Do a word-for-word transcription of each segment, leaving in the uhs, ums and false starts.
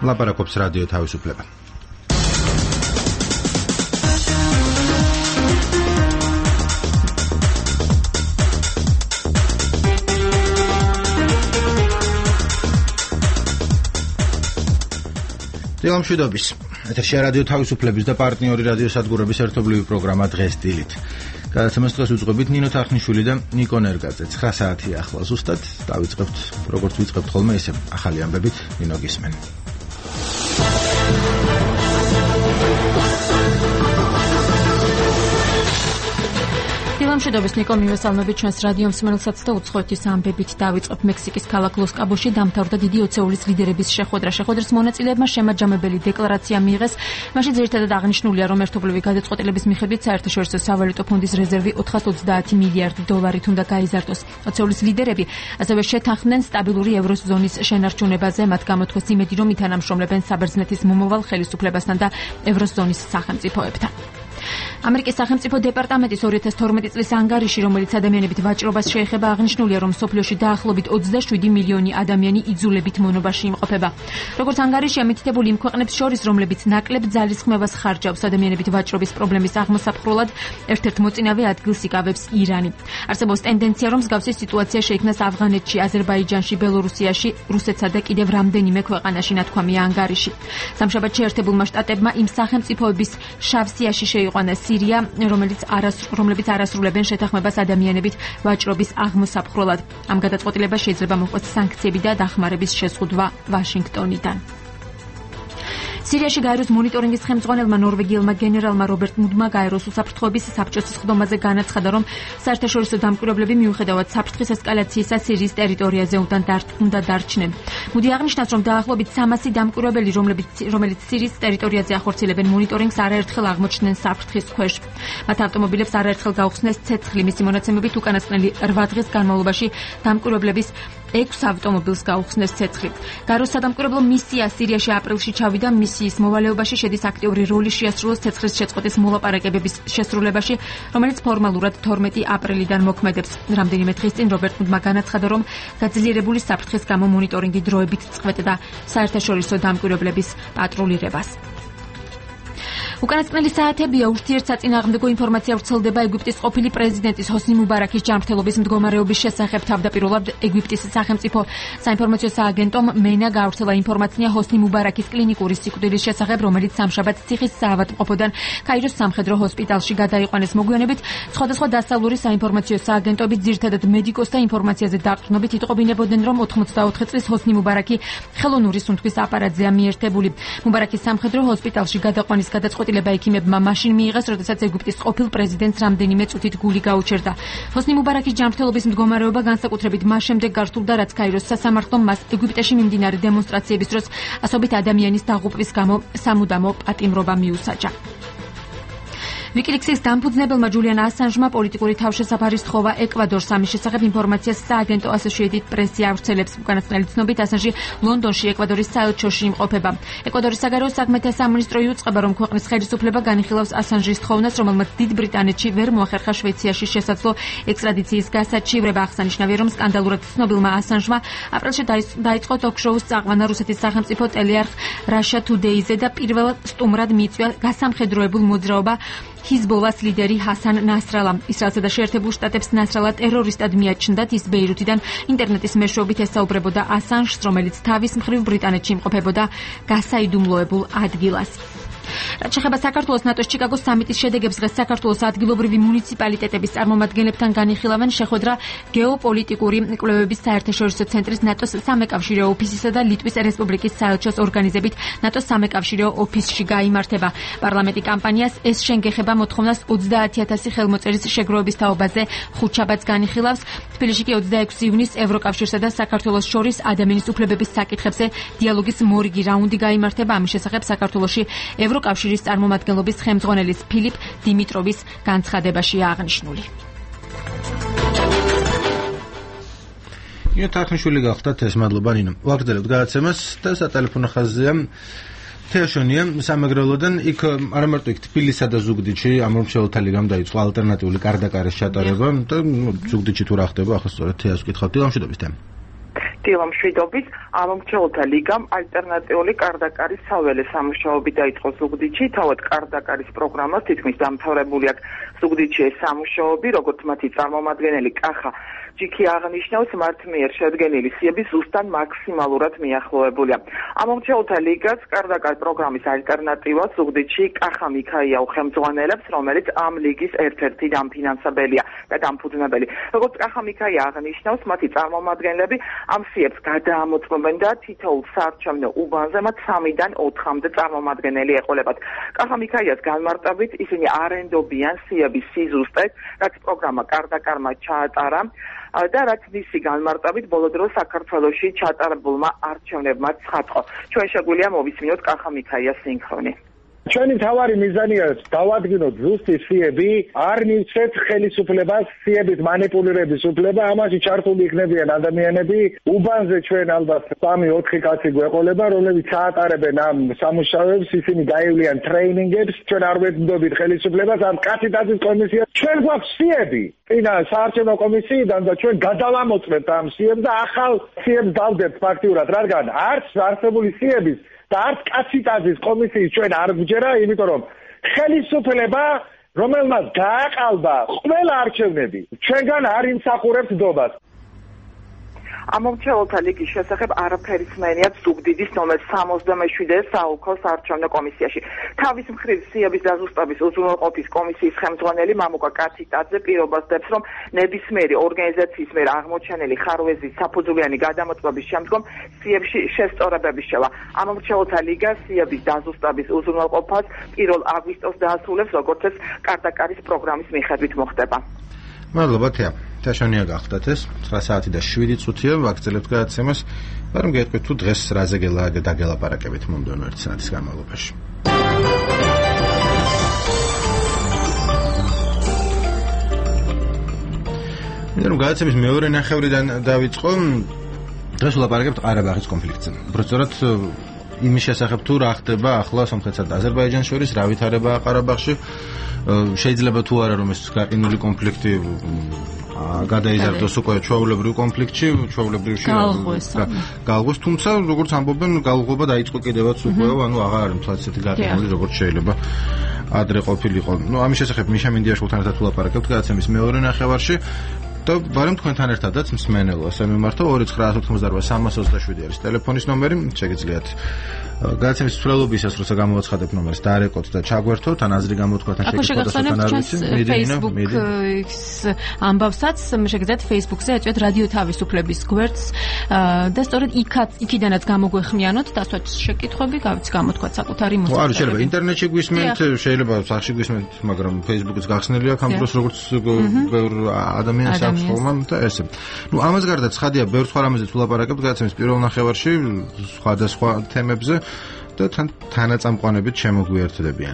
ლაპარაკობს რადიო თავისუფლება. დილამშვიდობის. ეთერშია რადიო თავისუფლების და პარტნიორი რადიოსადგურების ერთობლივი პროგრამა დღეს დილით. გადაცემას დღეს უძღვებით ნინო თახნიშვილი და ნიკო ნერგაძე. ცხრა საათია ახლა ზუსტად. დავიწყებთ, როგორც ვიწყებთ ხოლმე ისე ახალი ამბებით, ნინო გისმენ. დილამშვიდობის, ნიკო მივესალმებით ჩვენს რადიო მსმენელსაც და უცხოეთის ამბებით დავიწყებთ. მექსიკის ქალაქ ლოს-კაბოში დამთავრდა დიდი ოცეულის ლიდერების შეხვედრა. შეხვედრის მონაწილეებმა შემაჯამებელი დეკლარაცია მიიღეს. მაშინ ძირითადად აღნიშნულია, რომ ერთობლივი გადაწყვეტილების მიხედვით საერთაშორისო სავალუტო ფონდის რეზერვი ოთხას ოცდაათი მილიარდი დოლარით უნდა გაიზარდოს. ოცეულის ლიდერები ასევე შეთანხმდნენ სტაბილური ევროზონის შენარჩუნებაზე, მათ გამოთქვეს იმედი, რომ ითანამშრომლებენ საბერძნეთის მომავალ ხელისუფლებასთან და ევროზონის სახელმწიფოებთან. ამერიკის სახელმწიფო დეპარტამენტის ორი ათას თორმეტი წლის ანგარიში, რომელიც ადამიანებით ვაჭრობას შეეხება, აღნიშნულია, რომ სოფლიოში დაახლოებით ოცდაშვიდი მილიონი ადამიანი იძულებით მონობაში იმყოფება. როგორც ანგარიშია მითითებული, იმ ქვეყნებს შორის, რომლებიც ნაკლებ ძალისხმევას ხარჯავს ადამიანებით ვაჭრობის პრობლემის აღმოსაფხვრულად, ერთ-ერთ მოწინავე ადგილს იკავებს ირანი. არსებობს ტენდენცია, რომ მსგავსი სიტუაცია შეიქმნას ავღანეთში, აზერბაიჯანში, ბელორუსიაში, რუსეთსა და კიდევ რამდენიმე ქვეყანაში, ნათქვამია ანგარიში. სამშაბათში ერთებულმა შტატებმა იმ სახელმწიფოების შავსიაში შეიყვანეს სირია, რომელიც არას, რომლებიც არასრულებენ შეთანხმებას ადამიანებით ვაჭრობის აღმოსაფხვრულად. ამ გადაწყვეტილებას შეიძლება მოჰყოს სანქციები და დახმარების შეზღუდვა ვაშინგტონიდან. სირიაში გაეროს მონიტორინგის ხელმძღვანელმა ნორვეგიელმა გენერალმა რობერტ მუდმა გაეროს უსაფრთხოების საბჭოს სხდომაზე განაცხადა, რომ საერთაშორისო დამკვირვებლები მიუხედავად საფრთხის ესკალაციისა სირიის ტერიტორიაზე უნდა დარჩნენ. მუდი აღნიშნავს, რომ დაახლოებით სამასი დამკვირვებელი, რომლებიც რომელიც სირიის ტერიტორიაზე ახორციელებენ მონიტორინგს, არაერთხელ აღმოჩნდნენ საფრთხის ქვეშ. მათ ავტომობილებს არაერთხელ გაუხსნეს ცეცხლი. მისი მონაცემებით უკანასკნელი რვა დღის განმავლობაში დამკვირვებლების ექვს ავტომობილს გაუხსნეს ცეცხლი. გაეროს სადამკვირვებლო მისია სირიაში აპრილში ჩავიდა. მისიის მოვალეობაში შედის აქტიური როლი შეასრულოს ცეცხლის შეწყვეტის მოლაპარაკებების შესრულებაში, რომელიც ფორმალურად თორმეტი აპრილიდან მოქმედებს. რამდენიმე დღის წინ რობერტ მუდმა განაცხადა, რომ გაძლიერებული საფრთხის გამო მონიტორინგი დროებით წყვეტდა საერთაშორისო დამკვირვებლების პატრულირებას. უკანასკნელი საათებია ურთიერთსაწინააღმდეგო ინფორმაცია ვრცელდება ეგვიპტის ყოფილი პრეზიდენტის ჰოსნი მუბარაქის ჯანმრთელობის მდგომარეობის შესახებ. თავდაპირველად ეგვიპტის სახელმწიფო საინფორმაციო სააგენტომ მენა გავრცელა ინფორმაცია ჰოსნი მუბარაქის კლინიკური სიკვდილის შესახებ, რომელიც სამშაბათს ციხის საავადმყოფოდან კაიროს სამხედრო ჰოსპიტალში გადაიყვანეს. მოგვიანებით სხვადასხვა დასავლური საინფორმაციო სააგენტოები ძირითადად მედიკოსთა ინფორმაციაზე დაყრდნობით იტყობინებოდნენ, რომ ოთხმოცდაოთხი წლის ჰოსნი მუბარაქი ხელოვნური სუნთქვის აპარატზეა მიერთებული. მუბარაქის სამხედრო ჰოსპიტალში გადაყვანის გადაწყვეტილება ექიმებმა მაშინ მიიღეს, როდესაც ეგვიპტის ყოფილ პრეზიდენტს რამდენიმე წუთით გული გაუჩერდა. ჰოსნი მუბარაქის ჯანმრთელობის მდგომარეობა განსაკუთრებით მას შემდეგ გართულდა, რაც კაიროს სასამართლომ მას ეგვიპტეში მიმდინარე დემონსტრაციების დროს ასობით ადამიანის დაღუპვის გამო სამუდამო პატიმრობა მიუსაჯა. ვიკილიქსის დამფუძნებელმა ჯულიან ასანჟმა პოლიტიკური თავშესაფარი სთხოვა ეკვადორს. ამის შესახებ ინფორმაციას სააგენტო ასოციეიტედ პრესი ავრცელებს. უკანასკნელი ცნობით ასანჟი ლონდონში ეკვადორის საელჩოში იმყოფება. ეკვადორის საგარეო საქმეთა სამინისტრო იუწყება, რომ ქვეყნის ხელისუფლება განიხილავს ასანჟის თხოვნას, რომელმაც დიდ ბრიტანეთში ვერ მოახერხა შვეიცარიაში შესაძლო ექსტრადიციის გასაჩივრება. აღსანიშნავია, რომ სკანდალურად ცნობილმა ასანჟმა აპრილში დაიწყო ტოქ-შოუს წაყვანა რუსეთის სახელმწიფო ტელეარხ Russia Today-ზე და პირველად სტუმრად მიიწვია გასამხედროებულ მოძრაობა ჰიზბოლას ლიდერი ჰასან ნასრალა. ისრაელსა და შეერთებულ შტატებს ნასრალა ტერორისტად მიაჩნდათ. ის ბეირუთიდან ინტერნეტის მეშვეობით ესაუბრებოდა ასანჟს, რომელიც თავის მხრივ ბრიტანეთში იმყოფებოდა გასაიდუმლოებულ ადგილას. რაც შეეხება საქართველოს ნატოს ჩიკაგოს სამიტის შედეგებს, დღეს საქართველოს ადგილობრივი მუნიციპალიტეტების წარმომადგენლებთან განიხილავენ შეხვედრა გეოპოლიტიკური კვლევების საერთაშორისო ცენტრის ნატოს სამეკავშირეო ოფისისა და ლიტვის რესპუბლიკის საელჩოს ორგანიზებით ნატოს სამეკავშირეო ოფისში გაიმართება. პარლამენტი კამპანიას ეს შენგეხება მოთხოვნას ოცდაათი ათასი ხელმოწერის შეგროვების თაობაზე ხუთშაბათს განიხილავს. თბილისში კი ოცდაექვსი ივნისს ევროკავშირსა და საქართველოს შორის ადამიანის უფლებების საკითხებზე დიალოგის მორიგი რაუნდი გაიმართება. ამის შესახებ საქართველოში ევროკავშირის წარმომადგენლობის ხელმძღვანელის ფილიპ დიმიტროვის განცხადებაშია აღნიშნული. ნინო თახნიშვილი გახდათ ეს, მადლობა ნინო. ვაგრძელებთ გადაცემას და სატელეფონო ხაზია თეაშონია სამეგრელოდან. იქ არა მარტო იქ თბილისსა და ზუგდიდში ამომრჩეველთა ლიგამ დაიწყო ალტერნატიული კარდაკარის ჩატარება და ზუგდიდში თუ რა ხდება, ახლა სწორედ თეას ვკითხავთ. დილამშვიდობის თემ. დილამშვიდობით, ამომრჩეველთა ლიგამ ალტერნატიული კარდაკარის საველე სამუშაოები დაიწყო ზუგდიდში, თავად კარდაკარის პროგრამას თითქმის დამთავრებული აქვს ზუგდიდში ეს სამუშაოები, როგორც მათი წარმომადგენელი კახა ჯიქი აღნიშნავს, მათ მიერ შედგენილი სიები ზუსტად მაქსიმალურად მიახლოებულია. ამომრჩეველთა ლიგას კარდაკარ პროგრამის ალტერნატივა ზუგდიდში კახა მიქაიაუ ხელმძღვანელებს, რომელიც ამ ლიგის ერთ-ერთი დამფინანსებელია და დამფუძნებელი. როგორც კახა მიქაია აღნიშნავს, მათი წარმომადგენლები ამ სიებს გადაამოწმებენ და თითოეულ საარჩევნო უბანზე მათ სამიდან ოთხამდე წარმომადგენელი ეყოლებათ. კახა მიქაიას განმარტებით ისინი არენდობიან სიების სიზუსტეს, რაც პროგრამა კარდაკარმა ჩაატარა და რაც მისი განმარტებით ბოლო დროს საქართველოში ჩატარებულმა არჩევნებმა ცხადყო. ჩვენ შეგვიძლია მოვისმინოთ კახა მიქაიას სინქრონი. ჩვენი თავარი მიზანია დავადგინოთ ზუსტი სიები, არ მივცეთ ხელისუფლებას სიების მანიპულირების უფლება, ამაში ჩართული იქნებიან ადამიანები. უბანზე ჩვენ ალბათ სამი ოთხი კაცი გვეყოლება, რომლებიც ჩაატარებენ ამ სამუშაოებს, ისინი გაივლიან ტრეინინგებს, ჩვენ არ ვეთმდობით ხელისუფლებას, ამ კაციტაძის კომისიას. ჩვენ გვაქვს სიები წინა საარჩევნო კომისიიდან და ჩვენ გადავამოწმებთ ამ სიებს და ახალ სიებს დავდებთ ფაქტიურად, რადგან არც არსებული სიების და არც კაციტაძის კომისიის ჩვენ არ გვჯერა, იმიტომ რომ ხელისუფლება, რომელმაც გააყალბა ყველა არჩევნები, ჩვენგან არ იმსახურებს დობას. ამომრჩეველთა ლიგის შესახებ არაფერი სმენიათ ზუგდიდის ნომერ სამოცდამეშვიდე საოლქო საარჩევნო კომისიაში. თავის მხრივ სიების დაზუსტების უზრუნველყოფის კომისიის ხელმძღვანელი მამუკა კაციტაძე პირობას დებს, რომ ნებისმიერი ორგანიზაციის მიერ აღმოჩენილი ხარვეზის საფუძვლიანი გადამოწმების შემდგომ სიებში შესწორებები შევა. ამომრჩეველთა ლიგა სიების დაზუსტების უზრუნველყოფას პირველ აგვისტოს დაასრულებს, როგორც ეს კარდაკარის პროგრამის მიხედვით მოხდება. მადლობა თეა. თაშონია გახდათ ეს ცხრა საათი და შვიდი წუთია ვაგრძელებთ გადაცემას, მაგრამ გეტყვით თუ დღეს რაზე დაგელაპარაკებით მომდევნო ერთი საათის განმავლობაში. ნუ გადაცემის მეორე ნახევრიდან დავიწყო. დღეს ვლაპარაკებთ ყარაბაღის კონფლიქტზე. უბრალოდ იმის შესახებ თუ რა ხდება ახლა სომხეთსა და აზერბაიჯანს შორის, რა ვითარებაა ყარაბაღში. შეიძლება თუ არა რომ ეს გაყინული კონფლიქტი გადაიზარდოს უკვე ჩვეულებრივ კონფლიქტში, ჩვეულებრივში გალღვეს, თუმცა როგორც ამბობენ, გალღვება დაიწყო კიდევაც უკვე, ანუ აღარ არის მთლად ისეთი გაყინული, როგორც შეიძლება ადრე ყოფილიყო. ნუ ამის შესახებ მიშა მინდიაშვილთან ერთად ვლაპარაკებთ გადაცემის მეორე ნახევარში. და ბარემ თქვენთან ერთადაც მსმენელო, ასე მიმართო ორი ცხრა ოთხმოცდაოთხი სამას ოცდაშვიდი არის ტელეფონის ნომერი, შეგიძლიათ გადაცემის მსვლელობისას როცა გამოვაცხადებ ნომერს დაარეკოთ და ჩაგვერთოთ, ან აზრი გამოთქვათ, ან შეგიძლიათ თან არ ვიცი, Facebook-ის ამბავსაც შეგიძლიათ Facebook-ზე ეწვიეთ რადიო თავისუფლების გვერდს და სწორედ იქაც იქიდანაც გამოგვეხმიანოთ, დასვათ შეკითხვები, გავიც გამოთქვათ საკუთარი მოსახლეობა. არა, შეიძლება ინტერნეტში გვისმენთ, შეიძლება სახში გვისმენთ, მაგრამ Facebook-იც გახსნილი აქვს ამ დროს როგორც ბევრ ადამიანს აქვს ხოლმე და ესე. ნუ ამას გარდა ცხადია, ბევრ სხვა რამეზეც ვლაპარაკებთ გადაცემის პირველ ნახევარში, სხვადასხვა თემებზე და თან თანაწამყვანებით შემოგვიერთდებიან.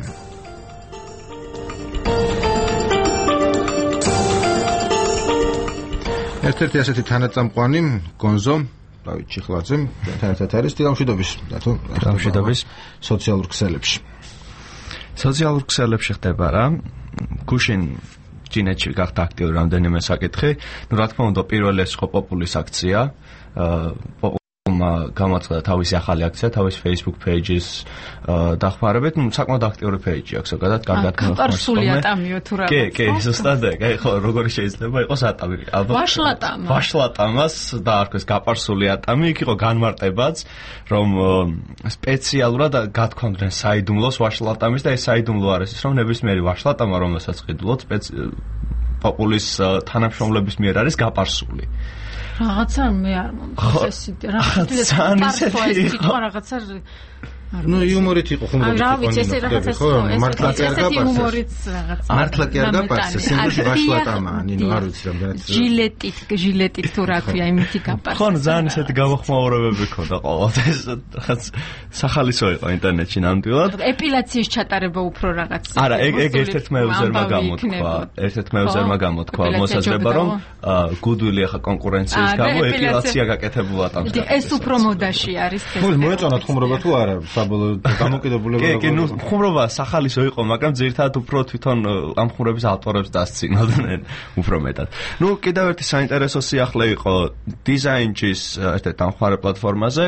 ერთ-ერთი ასეთი თანაწამყვანი გონზო დავით ჩიხლაძე ჩვენთან ერთად არის. დილამშვიდობის, დათო. დილამშვიდობის. სოციალურ ქსელებში. სოციალურ ქსელებში ხდება რა. გუშინ ჩინეთში გახდა აქტიური რამდენიმე საკითხი. ნუ რა თქმა უნდა, პირველი ეს ხო პოპულის აქცია. პოპულმა გამაცხადა თავისი ახალი აქცია, თავის Facebook page-ის დახმარებით. ნუ საკმაოდ აქტიური page-ი აქვს, ზოგადად კარგად მოხმარს. კაპარსული ატამიო თუ რა. კი, კი, ზუსტად, აი ხო, როგორი შეიძლება იყოს ატამი. ვაშლატამა. ვაშლატამას დაარქვეს კაპარსული ატამი, იქ იყო განმარტებაც, რომ სპეციალურად გათქვამდნენ საიდუმლოს ვაშლატამის და ეს საიდუმლო არის ის, რომ ნებისმიერი ვაშლატამა, რომელსაც ყიდულობთ, პოპულის თანამშრომლების მიერ არის გაპარსული. რაღაცა მე არ მომწონს ეს იდეა. რაღაცა იყო რაღაცა ნუ იუმორით იყო ხომ რა ვიცი ეს რაღაცა მართლა კი არ გაპარსეს იუმორით რაღაცა მართლა კი არ გაპარსეს სიმბოლში ვაშლატამა ნინო არ ვიცი რამდენად ჟილეტით ჟილეტით თუ რა ქვია იმითი გაპარსეს ხო ძალიან ესეთი გამოხმაურებები ქონდა ყოველთვის რაღაც სახალისო იყო ინტერნეტში ნამდვილად ეპილაციის ჩატარება უფრო რაღაც არა ეგ ეგ ერთ-ერთ მეუზერმა გამოთქვა ერთ-ერთ მეუზერმა გამოთქვა მოსაზრება რომ გუდვილი ახლა კონკურენციის გამო ეპილაცია გაკეთებულა ტანს ეს უფრო მოდაში არის ეს მოეწონათ ხუმრობა თუ არა საბოლოო დამოკიდებულება როგორია? კი, კი, ნუ ხუმრობა სახალისო იყო, მაგრამ ძირითადად უფრო თვითონ ამ ხუმრობის ავტორებს დასცინოდნენ უფრო მეტად. ნუ კიდევ ერთი საინტერესო სიახლე იყო დიზაინჩის ერთ-ერთ დამხმარე პლატფორმაზე.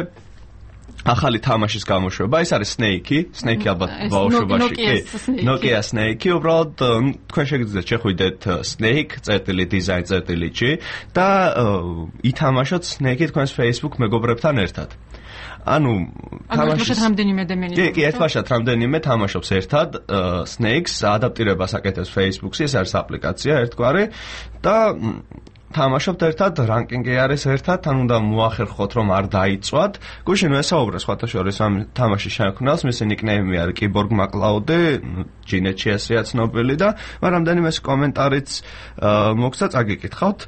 ახალი თამაშის გამოშვება, ეს არის Snake-ი, Snake ალბათ ბავშვობაში, კი, Nokia Snake-ი, უბრალოდ თქვენ შეგიძლიათ შეხვიდეთ Snake.design.ch და ითამაშოთ Snake-ი თქვენს Facebook მეგობრებთან ერთად. ანუ თამაშის რამდენიმე ადამიანი. კი, კი, ერთბაშად რამდენიმე თამაშობს ერთად Snake-ს, ადაპტირებას აკეთებს Facebook-ში, ეს არის აპლიკაცია ერთგვარი და თამაშობთ ერთად, რანკინგი არის ერთად, თან უნდა მოახერხოთ, რომ არ დაიწვათ. გუშინ ვესაუბრე სხვათა შორის ამ თამაშის შემქმნელს, მისი ნიკნეიმი არის Keyboard McCloud-ი, ჯინეთში ასეა ცნობილი და მაგრამ რამდენიმე კომენტარიც მოგცა, წაგიკითხავთ.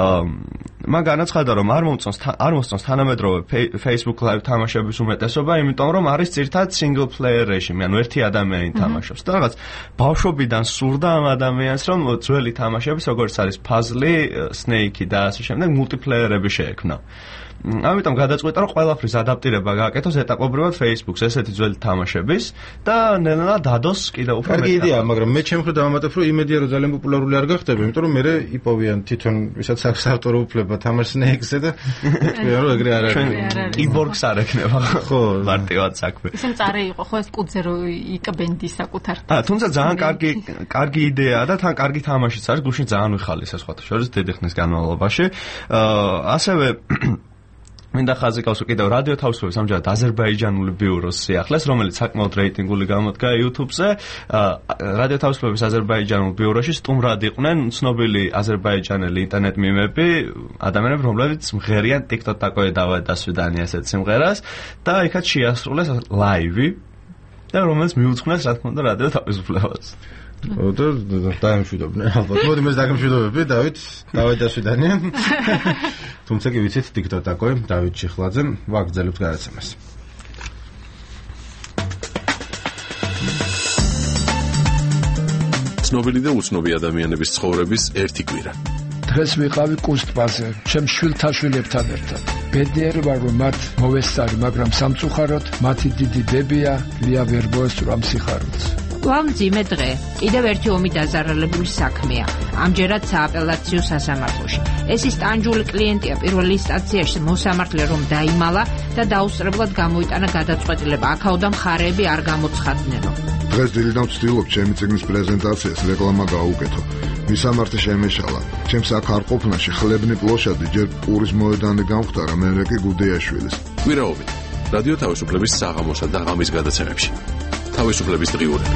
მან განაცხადა, რომ არ მომწონს არ მოსწონს თანამედროვე Facebook Live თამაშების უმეტესობა, იმიტომ რომ არის ძირითადად single player რეჟიმი, ანუ ერთი ადამიანი თამაშობს. და რაღაც ბავშვობიდან სურდა ამ ადამიანს, რომ ძველი თამაშების, როგორც არის puzzle, Snake-ი და ასე შემდეგ მულტიპლეიერები შეექმნა. ამიტომ გადაწყვეტა, რომ ყველაფრის ადაპტირება გააკეთოს ეტაპობრივად Facebook-ს, ესეთი ძველი თამაშების და ნელა დადოს კიდევ უფრო მეტად. კარგი იდეაა, მაგრამ მე ჩემ მხრიდან დავამატებ, რომ იმედია, რომ ძალიან პოპულარული არ გახდება, იმიტომ რომ მე იპოვიან თვითონ ვისაც აქვს ავტორო უფლება თამაშ Snake-ზე და თქვენ რომ ეგრე არ არის. Keyboard-ს არ ექნება. ხო, მარტივად საქმე. ისე მწარე იყო, ხო ეს კუდზე რომ იკბენდი საკუთარ. აა, თუმცა ძალიან კარგი კარგი იდეაა და თან კარგი თამაშიც არის, გუშინ ძალიან ვიხალისე სხვათა შორის დიდი ხნის განმავლობაში. აა, ასევე მინდა ხაზიკავს კიდევ რადიო თავისუფლების ამჯერად აზერბაიჯანული ბიუროს სიახლეს, რომელიც საკმაოდ რეიტინგული გამოდგა YouTube-ზე. რადიო თავისუფლების აზერბაიჯანულ ბიუროში სტუმრად იყვნენ ცნობილი აზერბაიჯანელი ინტერნეტ მიმები, ადამიანები, რომლებიც მღერიან TikTok такое давай до свидания ასეთ სიმღერას და იქაც შეასრულეს ლაივი და რომელიც მიუძღვნეს, რა თქმა უნდა, რადიო თავისუფლებას. და დაემშვიდობდნენ ალბათ. მოდი მე დაგემშვიდობები, დავით, давай до свидания. თუმცა კი ვიცით TikTok такое, დავით ჩიხლაძე, ვაგრძელებთ გადაცემას. ცნობილი და უცნობი ადამიანების ცხოვრების ერთი კვირა. დღეს ვიყავი კუსტბაზე, ჩემ შვილთაშვილებთან ერთად. ბედნიერი ვარ, რომ მათ მოვესწარი, მაგრამ სამწუხაროდ მათი დიდი დებია ლია ვერ მოესწრა სიხარულს. ვამძიმე დღე, კიდევ ერთი ომი დაზარალებული საქმეა, ამჯერად სააპელაციო სასამართლოში. ეს ის ტანჯული კლიენტია პირველ ინსტანციაში მოსამართლე რომ დაიმალა და დაუსწრებლად გამოიტანა გადაწყვეტილება, აქაოდა მხარეები არ გამოცხადნენო. დღეს დილიდან ვცდილობ ჩემი წიგნის პრეზენტაციას რეკლამა გაუკეთო. მისამართი შემეშალა. ჩემს აქ არ ყოფნაში ხლებნი პლოშადი ჯერ პურის მოედანი გამختარა, მერე კი გუდეაშვილის. კვირაობით რადიო თავისუფლების საღამოსა და ღამის გადაცემებში. თავისუფლების დღიურები.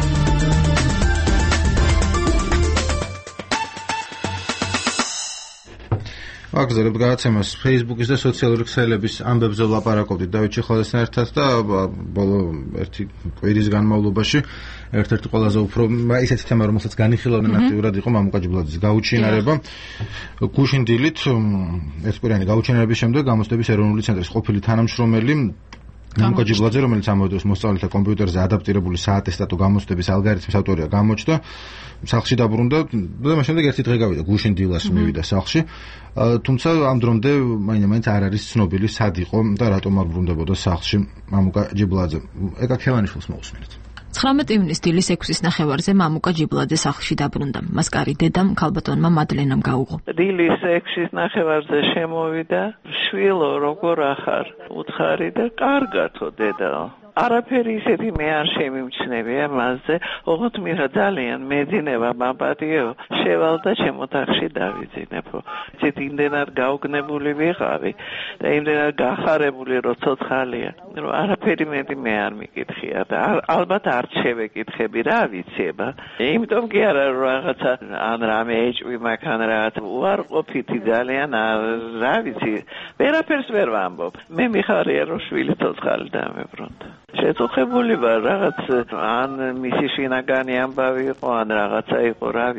ვაგრძელებთ გადაცემას Facebook-ის და სოციალური ქსელების ამბებზე ვლაპარაკობდით დავით ჩიხლაძესთან ერთად და ბოლო ერთი კვირის განმავლობაში ერთ-ერთი ყველაზე უფრო ისეთი თემა, რომელსაც განიხილავდნენ აქტიურად იყო მამუკა ჯიბლაძის გაუჩინარება. გუშინ დილით ერთკვირიანი გაუჩინარების შემდეგ გამოცდების ეროვნული ცენტრის ყოფილი თანამშრომელი მამუკა ჯიბლაძე, რომელიც ამავდროულად მოსწავლეთა კომპიუტერზე ადაპტირებული საატესტატო გამოცდების ალგორითმის ავტორია, გამოჩნდა სახლში დაბრუნდა და მას შემდეგ ერთი დღე გავიდა, გუშინ დილას მივიდა სახლში. თუმცა ამ დრომდე მაინც არ არის ცნობილი, სად იყო და რატომ არ ბრუნდებოდა სახლში მამუკა ჯიბლაძე. ეკა ქელანიშვილს მოусმინეთ. ცხრამეტი ივნის დილის ექვსის ნახევარზე მამუკა ჯიბლაძე სახლში დაბრუნდა. მას კარი დედამ ქალბატონმა მადლენამ გაუღო. დილის ექვსის ნახევარზე შემოვიდა, შვილო, როგორ ახარ? უთხარი და კარგათო დედა. არაფერი ისეთი მე არ შემიმჩნევია მასზე, ოღონდ მირა ძალიან მეძინება მაპატიო, შევალ და ჩემ ოთახში დავიძინებო. ცით იმდენად გაუგნებული ვიყავი და იმდენად გახარებული, რომ ცოცხალია, რომ არაფერი მეტი მე არ მიკითხია და ალბათ არ შევეკითხები, რა ვიცება. იმიტომ კი არა რომ რაღაცა ან რამე ეჭვი მაქვს, ან რაღაც უარყოფითი ძალიან, რა ვიცი, ვერაფერს ვერ ვამბობ. მე მიხარია რომ შვილი ცოცხალი დამებრუნდა. შეწუხებული ვარ რაღაც ან მისი შინაგანი ამბავი იყო ან რაღაცა იყო, რა ვიცი.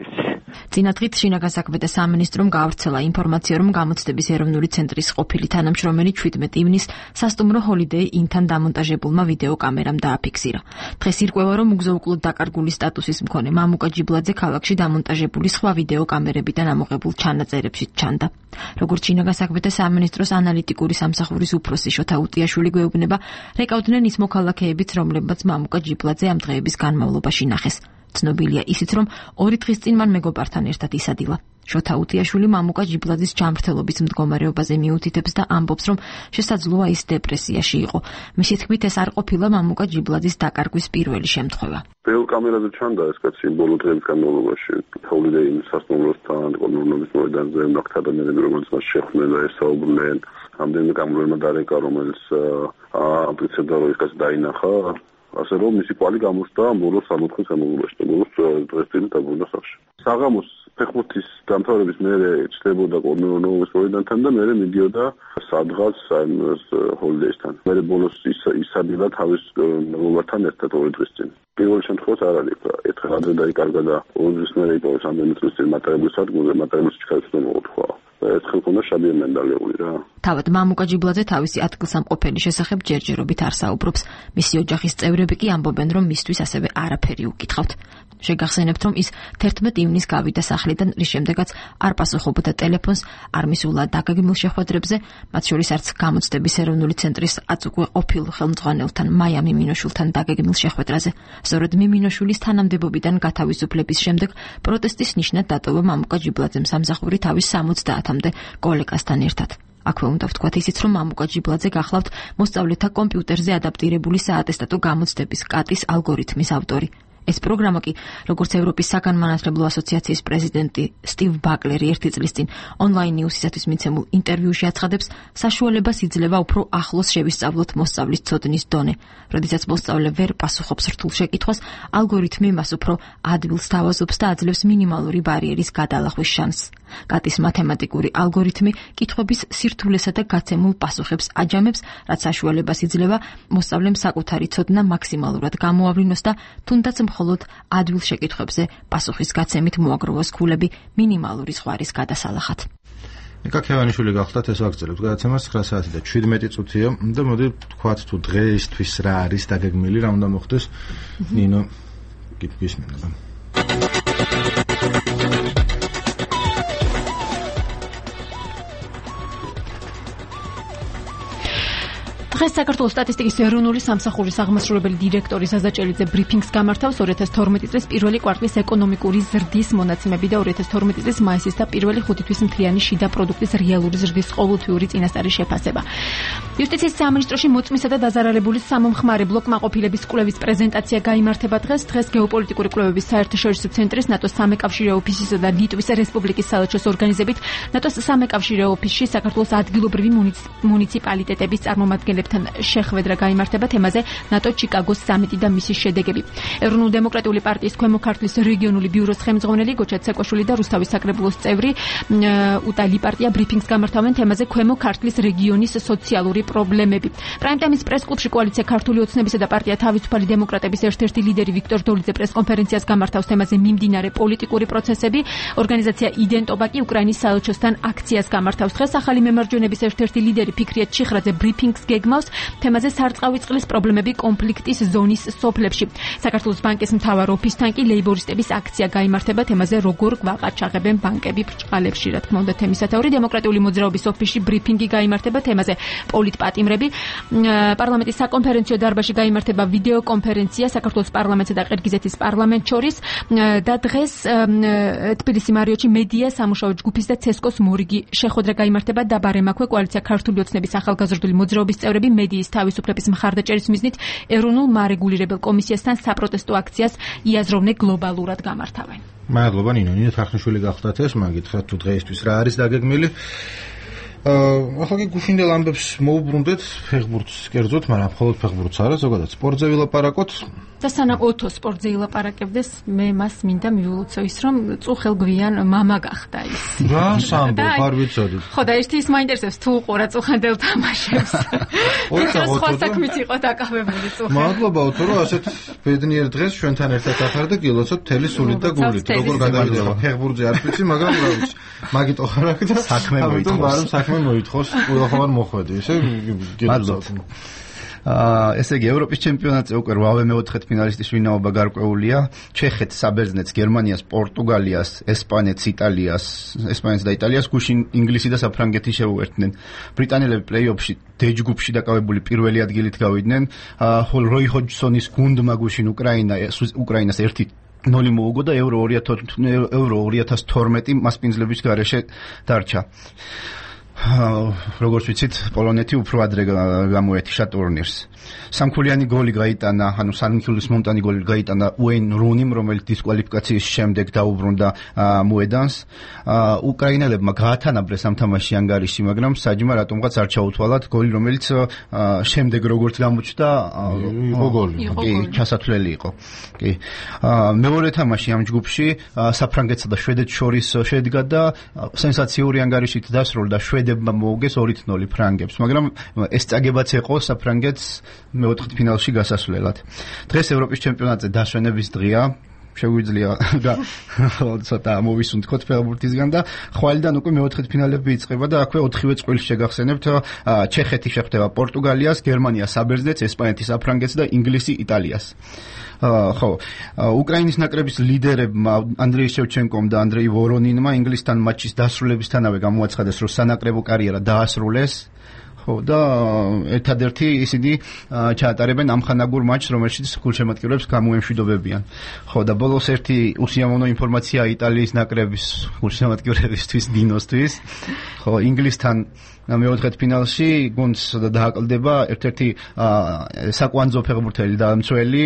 წინა დღით შინაგან საქმეთა სამინისტრომ გაავრცელა ინფორმაცია, რომ გამოცდების ეროვნული ცენტრის ყოფილი თანამშრომელი ჩვიდმეტ ივნისს სასტუმრო ჰოლიდეი ინთან დამონტაჟებულმა ვიდეოკამერამ დააფიქსირა. დღეს ირკვევა, რომ უგზო-უკლოდ დაკარგული სტატუსის მქონე მამუკა ჯიბლაძე ქალაქში დამონტაჟებული სხვა ვიდეოკამერებიდან ამოღებულ ჩანაწერებში ჩანდა. როგორც შინაგან საქმეთა სამინისტროს ანალიტიკური სამსახურის უფროსი შოთა უტიაშვილი გვეუბნება, რეკავდნენ ის მოქალაქეებიც, რომლებმაც მამუკა ჯიბლაძე ამ დღეების განმავლობაში ნახეს. ცნობილია ისიც, რომ ორი დღის წინ მან მეგობართან ერთად ისადილა. შოთა უტიაშვილი მამუკა ჯიბლაძის ჯანმრთელობის მდგომარეობაზე მიუთითებს და ამბობს, რომ შესაძლოა ის დეპრესიაში იყო. მისი თქმით, ეს არ ყოფილა მამუკა ჯიბლაძის დაკარგვის პირველი შემთხვევა. ბევრ კამერაზე ჩანდა ეს კაცი ბოლო დღეების განმავლობაში. ჰოლიდეი სასტუმროსთან, კონორნობის მოედანზე ნახთ ადამიანები, რომელთაც მას შეხვდნენ და ესაუბრნენ. ამდენიმე კამერებმა დარეკა, რომელიც აფიცებდა, რომ ეს კაცი დაინახა. ასე რომ მისი კვალი გამოსდა ბოლოს სამოთხე სამოგულაში და ბოლოს დღესდღეობით დაბრუნდა სახლში. საღამოს ფეხბურთის დამთავრების მერე ჩდებოდა კონორნობის მოედანთან და მერე მიდიოდა სადღაც ჰოლიდეისთან. მერე ბოლოს ისადილა თავის მეგობართან ერთად ორი დღის წინ. პირველ შემთხვევაში არ არის. ერთხელ ადრე დაიკარგა და ორი დღის მერე იპოვეს ამდენი წლის წინ მატარებლის სადგურზე, მატარებლის ჩქარცნა მოუთხვა. ერთხელ ქონდა შაბიერ მენდალეული რა. თავად მამუკა ჯიბლაძე თავისი ადგილსამყოფელი შესახებ ჯერჯერობით არ საუბრობს. მისი ოჯახის წევრები კი ამბობენ, რომ მისთვის ასევე არაფერი უკითხავთ. შეგახსენებთ, რომ ის თერთმეტ ივნისს გავიდა სახლიდან, რის შემდეგაც არ პასუხობდა ტელეფონს, არ მისულა დაგეგმილ შეხვედრებზე, მათ შორის არც გამოცდების ეროვნული ცენტრის აწუყვე ყოფილ ხელმძღვანელთან მაია მიმინოშვილთან დაგეგმილ შეხვედრაზე. სწორედ მიმინოშვილის თანამდებობიდან გათავისუფლების შემდეგ პროტესტის ნიშნად დატოვა მამუკა ჯიბლაძემ სამსახური თავის სამოცდაათამდე კოლეგასთან ერთად. აქვე უნდა ვთქვათ ისიც, რომ მამუკა ჯიბლაძე გახლავთ მოსწავლეთა კომპიუტერზე ადაპტირებული საატესტატო გამოცდების კატის ალგორითმის ავტორი. ეს პროგრამა კი, როგორც ევროპის საგანმანათლებლო ასოციაციის პრეზიდენტი სტივ ბაკლერი ერთი წლის წინ ონლაინ ნიუსისათვის მიცემულ ინტერვიუში აცხადებს, საშუალებას იძლევა უფრო ახლოს შევისწავლოთ მოსწავლის ცოდნის დონე. როდესაც მოსწავლე ვერ პასუხობს რთულ შეკითხვას, ალგორითმი მას უფრო ადვილს თავაზობს და აძლევს მინიმალური ბარიერის გადალახვის შანსს. კატის მათემატიკური ალგორითმი კითხვების სირთულესა და გაცემულ პასუხებს აჯამებს, რაც საშუალებას იძლევა მოსწავლემ საკუთარი ცოდნა მაქსიმალურად გამოავლინოს და თუნდაც მხოლოდ ადვილ შეკითხვებზე პასუხის გაცემით მოაგროვოს ქულები მინიმალური ზღვარის გადასალახად. ნიკა ქევანიშვილი გახლავთ, ეს ვაგრძელებთ გადაცემას ცხრა საათი და შვიდმეტი წუთია და მოდი ვთქვათ თუ დღეისთვის რა არის დაგეგმილი, რა უნდა მოხდეს. ნინო გისმენდა. დღეს საქართველოს სტატისტიკის ეროვნული სამსახურის აღმასრულებელი დირექტორი ზაზა ჭელიძე ბრიფინგს გამართავს ორი ათას თორმეტი წლის პირველი კვარტლის ეკონომიკური ზრდის მონაცემები და ორი ათას თორმეტი წლის მაისის და პირველი ხუთი თვის მთლიანი შიდა პროდუქტის რეალური ზრდის ყოველთვიური წინასწარი შეფასება. იუსტიციის სამინისტროში მოწმისა და დაზარალებული სამომხმარებლო კმაყოფილების კვლევის პრეზენტაცია გაიმართება დღეს. დღეს გეოპოლიტიკური კვლევების საერთაშორისო ცენტრის, ნატოს სამეკავშირე ოფისისა და ლიტვის რესპუბლიკის საელჩოს ორგანიზებით ნატოს სამეკავშირე ოფისში საქართველოს ადგილობრივი მუნიციპალიტეტების წარმომადგენლები შეხვედრა გაიმართება თემაზე ნატო ჩიკაგოს სამიტი და მისი შედეგები. ეროვნულ დემოკრატიული პარტიის ქვემო ქართლის რეგიონული ბიუროს ხელმძღვანელი გოჩა ცეკოშვილი და რუსთავის საკრებულოს წევრი უტალი პარტია ბრიფინგს გამართავენ თემაზე ქვემო ქართლის რეგიონის სოციალური პრობლემები. პრაიმტაიმის პრესკლუბში კოალიცია ქართული ოცნებისა და პარტია თავისუფალი დემოკრატების ერთ-ერთი ლიდერი ვიქტორ დოლიძე პრესკონფერენციას გამართავს თემაზე მიმდინარე პოლიტიკური პროცესები. ორგანიზაცია იდენტობა კი უკრაინის საელჩოსთან აქციას გამართავს. დღეს ახალი მემარჯვენების ერთ-ერთი ლიდერი ფიქრია ჩიხრაძე ბრიფინგს გეგმავს თემაზე სარწყავი წყლის პრობლემები კონფლიქტის ზონის სოფლებში. საქართველოს ბანკის მთავარ ოფისთან კი ლეიბორისტების აქცია გაიმართება თემაზე როგორ გვაყაჩაღებენ ბანკები ბრჭყალებში. რა თქმა უნდა, თემის სათაური დემოკრატიული მოძრაობის ოფისში ბრიფინგი გაიმართება თემაზე პოლიტპატიმრები. პარლამენტის საკონფერენციო დარბაზში გაიმართება ვიდეო კონფერენცია საქართველოს პარლამენტსა და ყირგიზეთის პარლამენტს შორის და დღეს თბილისი მარიოტში მედია სამუშაო ჯგუფის და ცესკოს მორიგი შეხვედრა გაიმართება და ბარემაქვე კოალიცია ქართული ოცნების ახალგაზრდული მოძრაობის წევრები მედიის თავისუფლების მხარდაჭერის მიზნით ეროვნულ მარეგულირებელ კომისიასთან საპროტესტო აქციას იაზროვნე გლობალურად გამართავენ. მადლობა ნინო, ნინო თახნიშვილი გახლავთ ეს, მაგითხრათ თუ დღეისთვის რა არის დაგეგმილი. ახლა კი გუშინდელ ამბებს მოუბრუნდეთ ფეხბურთს კერძოდ, მაგრამ მხოლოდ ფეხბურთს არა, ზოგადად სპორტზე ვილაპარაკოთ. და სანამ ოთო სპორტზე ილაპარაკებდეს, მე მას მინდა მივულოცო ის, რომ წუხელ გვიან მამა გახდა ის. რა სამბო, არ ვიცოდი. ხო და ერთი ის მაინტერესებს თუ უყურა წუხანდელ თამაშებს. ოთო სხვა საქმით იყო დაკავებული წუხე. მადლობა ოთო, რომ ასეთ ბედნიერ დღეს ჩვენთან ერთად ახარ და გილოცოთ თელი სულით და გულით. როგორ გადავიდა ფეხბურთზე არ ვიცი, მაგრამ რა ვიცი. მაგიტო ხარ აქ და საქმე მოითხოვს. მაგრამ საქმე მოითხოვს, ყველაფერ მოხვედი, ესე გილოცოთ. აა ესე იგი ევროპის ჩემპიონატზე უკვე რვავე მეოთხედ ფინალისტის ვინაობა გარკვეულია. ჩეხეთს, საბერძნეთს, გერმანიას, პორტუგალიას, ესპანეთს, იტალიას, ესპანეთს და იტალიას გუშინ ინგლისი და საფრანგეთი შეუერთდნენ. ბრიტანელები პლეი-ოფში დეჯგუფში დაკავებული პირველი ადგილით გავიდნენ. ხოლო როი ჰოჯსონის გუნდმა გუშინ უკრაინა უკრაინას ერთი ნოლი მოუგო და ევრო ორი ათას თორმეტი მასპინძლების გარეშე დარჩა. როგორც ვიცით, პოლონეთი უფრო ადრე გამოეთიშა ტურნირს. სამქულიანი გოლი გაიტანა, ანუ სამქულის მომტანი გოლი გაიტანა უეინ რუნიმ, რომელიც დისკვალიფიკაციის შემდეგ დაუბრუნდა მოედანს. უკრაინელებმა გაათანაბრეს ამ თამაში ანგარიში, მაგრამ საჯმა რატომღაც არ ჩაუთვალათ გოლი, რომელიც შემდეგ როგორც გამოჩნდა, იყო გოლი. კი, ჩასათვლელი იყო. კი. მეორე თამაში ამ ჯგუფში საფრანგეთსა და შვედეთს შორის შედგა და სენსაციური ანგარიშით დასრულდა. შვედებმა მოუგეს ორი ნული ფრანგებს, მაგრამ ეს წაგებაც იყო საფრანგეთს მეოთხედ ფინალში გასასვლელად. დღეს ევროპის ჩემპიონატზე დასვენების დღეა. შეგვიძლია ცოტა მოვისუნთქოთ ფეხბურთისგან და ხვალიდან უკვე მეოთხედ ფინალები იწყება და აქვე ოთხივე წყვილს შეგახსენებთ. ჩეხეთი შეხვდება პორტუგალიას, გერმანია საბერძნეთს, ესპანეთი საფრანგეთს და ინგლისი იტალიას. ხო, უკრაინის ნაკრების ლიდერებმა ანდრეი შევჩენკომ და ანდრეი ვორონინმა ინგლისთან მატჩის დასრულებისთანავე გამოაცხადეს, რომ სანაკრებო კარიერა დაასრულეს. ხო და ერთადერთი ისინი ჩაატარებენ ამხანაგურ მატჩს, რომელშიც გულშემატკივრებს გამოემშვიდობებიან. ხო და ბოლოს ერთი უსიამოვნო ინფორმაცია იტალიის ნაკრების გულშემატკივრებისთვის, დინოსთვის. ხო, ინგლისთან მეოთხედ ფინალში გუნდს დააკლდება ერთ-ერთი საკვანძო ფეხბურთელი და მცველი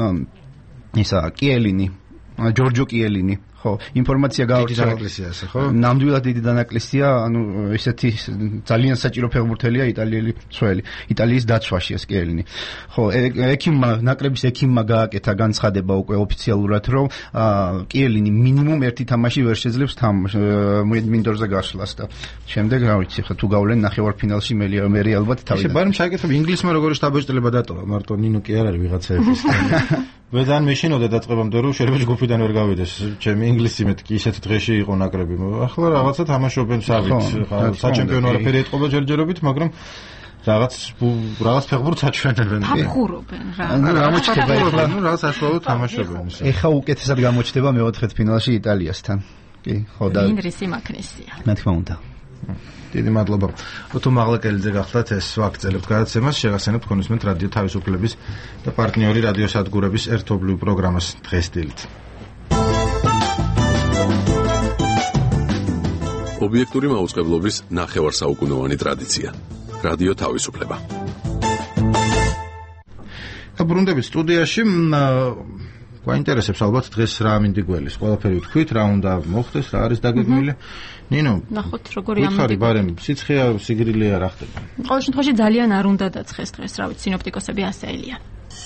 ისა კიელინი, ჯორჯო კიელინი. ხო, ინფორმაცია გავრცელდა დანაკლისიაზე, ხო? ნამდვილად დიდი დანაკლისია, ანუ ესეთი ძალიან საჭირო ფეხბურთელია იტალიელი მცველი. იტალიის დაცვაში ეს კიელინი. ხო, ექიმმა ნაკრების ექიმმა გააკეთა განცხადება უკვე ოფიციალურად, რომ კიელინი მინიმუმ ერთი თამაში ვერ შეძლებს მინდორზე გასვლას და შემდეგ რა ვიცი, ხა თუ გავლენ ნახევარფინალში მე მე ალბათ თავიდან. ესე ბარემ შეკეთებ ინგლისმა როგორი შტაბეჭდილება დატოვა, მარტო ნინო კი არ არის ვიღაცაების. ვედან მეშინოდა დაწყებამდე რომ შეიძლება ჯგუფიდან ვერ გავიდეს. ჩემი ინგლისი მეტ კი ისეთ დღეში იყო ნაკრები. ახლა რაღაცა თამაშობენ სავით. საჩემპიონო არაფერი ეთყობა ჯერჯერობით, მაგრამ რაღაც რაღაც ფეხბურთს აჩვენებენ. აფხურობენ რა. ანუ გამოჩნდება ეხლა, ნუ რაღაც საშუალო თამაშობენ. ეხლა უკეთესად გამოჩნდება მეოთხედ ფინალში იტალიასთან. კი, ხო და ინგლისი მაქნესია. მე თქმა უნდა. დიდი მადლობა. ოთო მაღლაკელიძე გახლავთ ეს ვაგრძელებთ გადაცემას, შეგახსენებთ კონსმენტ რადიო თავისუფლების და პარტნიორი რადიოსადგურების ერთობლივ პროგრამას დღეს დილით. ობიექტური მაუწყებლობის ნახევარსაუკუნოვანი ტრადიცია. რადიო თავისუფლება. ბრუნდებით სტუდიაში. გვაინტერესებს ალბათ დღეს რა მინდი გველის. ყველაფერი ვთქვით, რა უნდა მოხდეს, რა არის დაგეგმილი. ნინო, ნახოთ როგორი ამინდი. ვიხარი ბარემ, სიცხეა, სიგრილია რა ხდება? ყოველ შემთხვევაში ძალიან არ უნდა დაცხეს დღეს, რა ვიცი, სინოპტიკოსები ასე ელიან.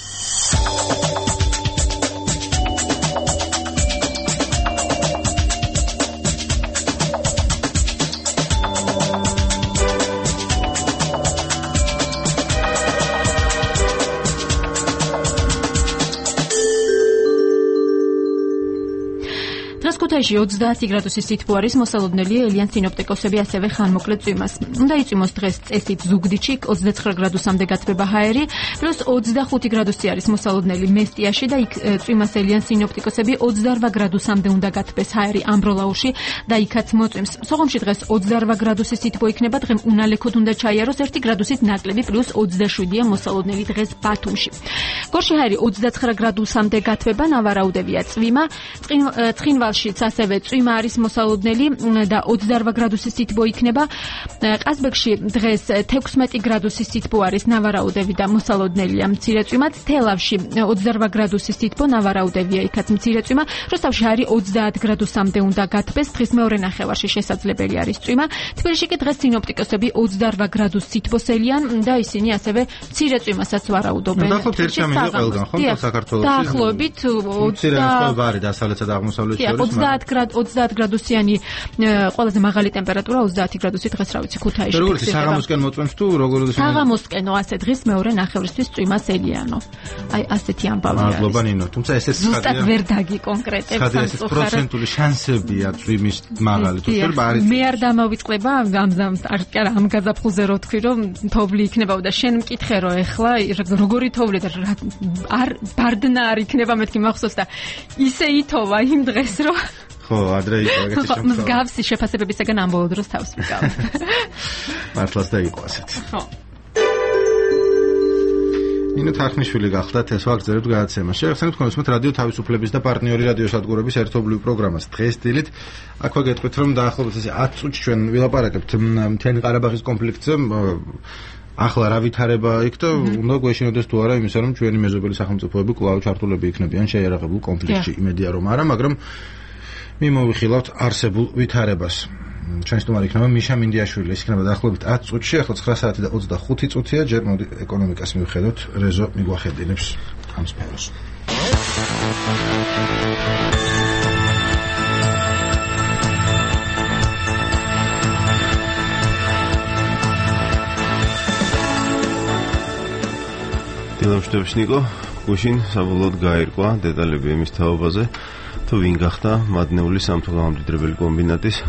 ქუთაისში ოცდაათი გრადუსის სითბო არის, მოსალოდნელი ელიან სინოპტიკოსები ასევე ხანმოკლე წვიმას. უნდა იწვიმოს დღეს წესით ზუგდიდში ოცდაცხრა გრადუსამდე გათბება ჰაერი, პლუს ოცდახუთი გრადუსი არის მოსალოდნელი მესტიაში და იქ წვიმას ელიან სინოპტიკოსები ოცდარვა გრადუსამდე უნდა გათბეს ჰაერი ამბროლაურში და იქაც მოწვიმს. სოხუმში დღეს ოცდარვა გრადუსის სითბო იქნება, დღემ უნალექოდ უნდა ჩაიაროს ერთი გრადუსით ნაკლები, პლუს ოცდაშვიდია მოსალოდნელი დღეს ბათუმში. გორში ჰაერი ოცდაცხრა გრადუსამდე გათბება, ნავარაუდევია წვიმა, ცხინვალში ასევე წვიმა არის მოსალოდნელი და ოცდაორ გრადუსის სითბო იქნება. ყაზბეგში დღეს თექვსმეტი გრადუსის სითბო არის, ნავარაუდები და მოსალოდნელია მცირე წვიმაც. თელავში ოცდაორ გრადუსის სითბო, ნავარაუდებია იქაც მცირე წვიმა. როსტოვში არის ოცდაათ გრადუსამდე უნდა გათბეს, დღის მეორე ნახევარში შესაძლებელი არის წვიმა. თბილისში კი დღეს სინოპტიკოსები ოცდაორ გრადუსს სითბოსელიან და ისინი ასევე მცირე წვიმასაც ვარაუდობენ. დაახლოებით ერთი მინუტი ყველგან ხო საქართველოში. დაახლოებით ოცდაათ არის დასავლეთ და აღმოსავლეთ შორის. ოცდაათ გრადუსიანი ყველაზე მაღალი ტემპერატურა ოცდაათი გრადუსი დღეს რა ვიცი ქუთაისში. როგორ ის საღამოსკენ მოწვევს თუ როგორ ის საღამოსკენო ასე დღის მეორე ნახევრისთვის წვიმასელიანო. აი ასეთი ამბავი არის. მადლობა ნინო, თუმცა ესეც ხადია. ზუსტად ვერ დაგიკონკრეტებს ამ წუხარას. პროცენტული შანსებია წვიმის მაღალი თუ შეიძლება არის. მე არ დამავიწყდება ამ არ არა ამ გაზაფხულზე რო თქვი რომ თოვლი იქნებაო და შენ მკითხე რომ ეხლა როგორი თოვლი და არ ბარდნა არ იქნება მეთქი მახსოვს და ისე ითოვა იმ დღეს რომ ხო ადრე იყო ეგეთი შემთხვევა. მსგავსი შეფასებებისაგან ამ ბოლო დროს თავს ვიკავებ. მართლაც და იყო ასეთი. ხო. ნინო თარხნიშვილი გახლდათ ეს ვაგზავნებთ გადაცემას. შეგახსენებთ თქვენს რადიო თავისუფლების და პარტნიორი რადიო სადგურების ერთობლივ პროგრამას დღეს დილით. აქვე გეტყვით რომ დაახლოებით ესე ათ წუთში ჩვენ ვილაპარაკებთ მთიანი ყარაბაღის კონფლიქტზე. ახლა რა ვითარება იქ და უნდა გვეშინოდეს თუ არა იმისა რომ ჩვენი მეზობელი სახელმწიფოები კვლავ ჩართულები იქნებიან შეიარაღებულ კონფლიქტში. იმედია რომ არა, მაგრამ მიმოვიხილავთ არსებულ ვითარებას. ჩვენი სტუმარი იქნება მიშა მინდიაშვილი, ის იქნება დაახლოებით ათ წუთში, ახლა ცხრა საათი და ოცდახუთი წუთია, ჯერ მოდი ეკონომიკას მივხედოთ, რეზო მიგვახედინებს ამ სფეროს. დილამშვიდობის ნიკო, გუშინ საბოლოოდ გაირკვა დეტალები იმის თაობაზე, თუ ვინ გახდა მადნეული სამთო-გამამდიდრებელი კომბინატის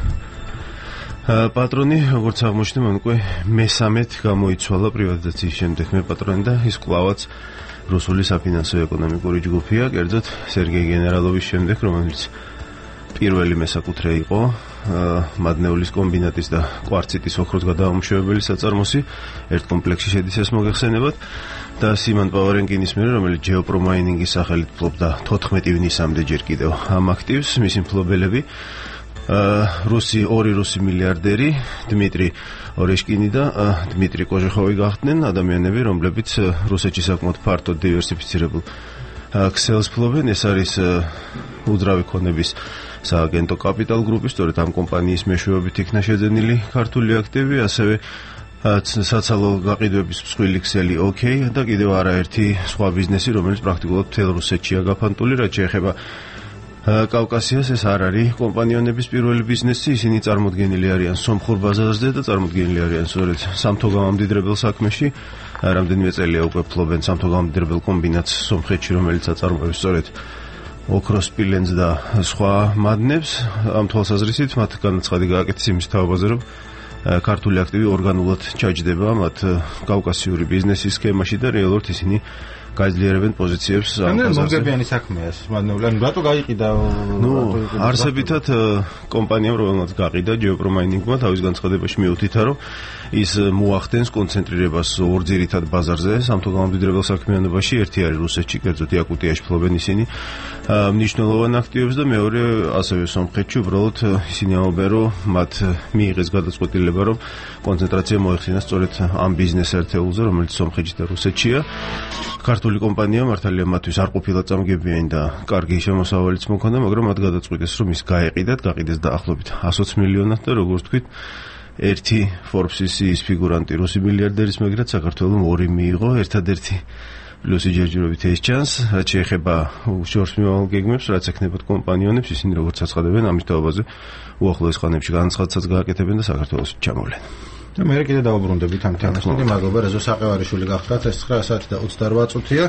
პატრონი, როგორც აღმოჩნდა, მან უკვე მესამედ გამოიცვალა პრივატიზაციის შემდეგ მე პატრონი და ის კვლავაც რუსული საფინანსო ეკონომიკური ჯგუფია, კერძოდ სერგეი გენერალოვის შემდეგ, რომელიც პირველი მესაკუთრე იყო მადნეულის კომბინატის და კვარციტის ოქროს გადაამუშავებელი საწარმოსი, ერთ კომპლექსში შედის ეს მოგეხსენებათ. და სიმონ პავარენკინის მიერ, რომელიც ჯეოპრომაინინგის სახელით ფლობდა თოთხმეტი ივნისამდე ჯერ კიდევ ამ აქტივს, მისი მფლობელები რუსი ორი რუსი მილიარდერი დმიტრი ორეშკინი და დმიტრი კოჟეხოვი გახდნენ ადამიანები, რომლებიც რუსეთში საკმაოდ ფართოდ დივერსიფიცირებულ ქსელს ფლობენ. ეს არის უძრავი ქონების სააგენტო კაპიტალ გრუპის, სწორედ ამ კომპანიის მეშვეობით იქნა შეძენილი ქართული აქტივი, ასევე საცალო გაყიდვების მსხვილი ქსელი ოკეი და კიდევ არაერთი სხვა ბიზნესი, რომელიც პრაქტიკულად მთელ რუსეთშია გაფანტული, რაც შეეხება კავკასიას. ეს არ არის კომპანიონების პირველი ბიზნესი, ისინი წარმოდგენილი არიან სომხურ ბაზარზე და წარმოდგენილი არიან სწორედ სამთო-გამამდიდრებელ საქმეში. რამდენიმე წელია უკვე ფლობენ სამთო-გამამდიდრებელ კომბინატს სომხეთში, რომელიც აწარმოებს სწორედ ოქროს სპილენძს და სხვა მადნებს. ამ თვალსაზრისით მათ განაცხადი გააკეთეს იმის თაობაზე, რომ ქართული აქტივი ორგანულად ჩაჯდება მათ კავკასიური ბიზნესის სქემაში და რეალურად ისინი გაძლიერებენ პოზიციებს ამ ბაზარზე. მომგებიანი საქმეა ეს მადნეულან. რატო გაიყიდა? ნუ არსებითად კომპანიამ, რომელმაც გაყიდა ჯეოპრომაინინგმა თავის განცხადებაში მიუთითა, რომ ის მოახდენს კონცენტრირებას ორ ძირითად ბაზარზე სამთო-გამამდიდრებელ საქმიანობაში. ერთი არის რუსეთში, კერძოდ იაკუტიაში ფლობენ ისინი მნიშვნელოვან აქტივებს და მეორე ასევე სომხეთში. უბრალოდ ისინი ამბობენ, რომ მათ მიიღეს გადაწყვეტილება, რომ კონცენტრაცია მოეხდინას სწორედ ამ ბიზნეს ერთეულზე, რომელიც სომხეთში და რუსეთშია. ქართული კომპანია მართალია მათთვის არ ყოფილა წამგებიანი და კარგი შემოსავალიც მოქონდა, მაგრამ მათ გადაწყვიტეს, რომ ის გაეყიდათ, გაყიდეს დაახლოებით ასოც მილიონად და როგორც თქვით, ერთი Forbes-ის ის ფიგურანტი რუსი მილიარდერის მეგრად საქართველოს ორი მიიღო, ერთადერთი პლუსი ჯერჯერობით ეს ჩანს, რაც შეეხება შორსმიმავალ გეგმებს, რაც ექნებათ კომპანიონებს, ისინი როგორც აცხადებენ, ამის თაობაზე უახლოეს ხანებში განცხადსაც გააკეთებენ და საქართველოს ჩამოვლენ. და მე კიდე დავუბრუნდებით ამ თემას. დიდი მადლობა რეზო საყევარიშვილი გახდათ. ეს ცხრა საათი და ოცდაორ წუთია.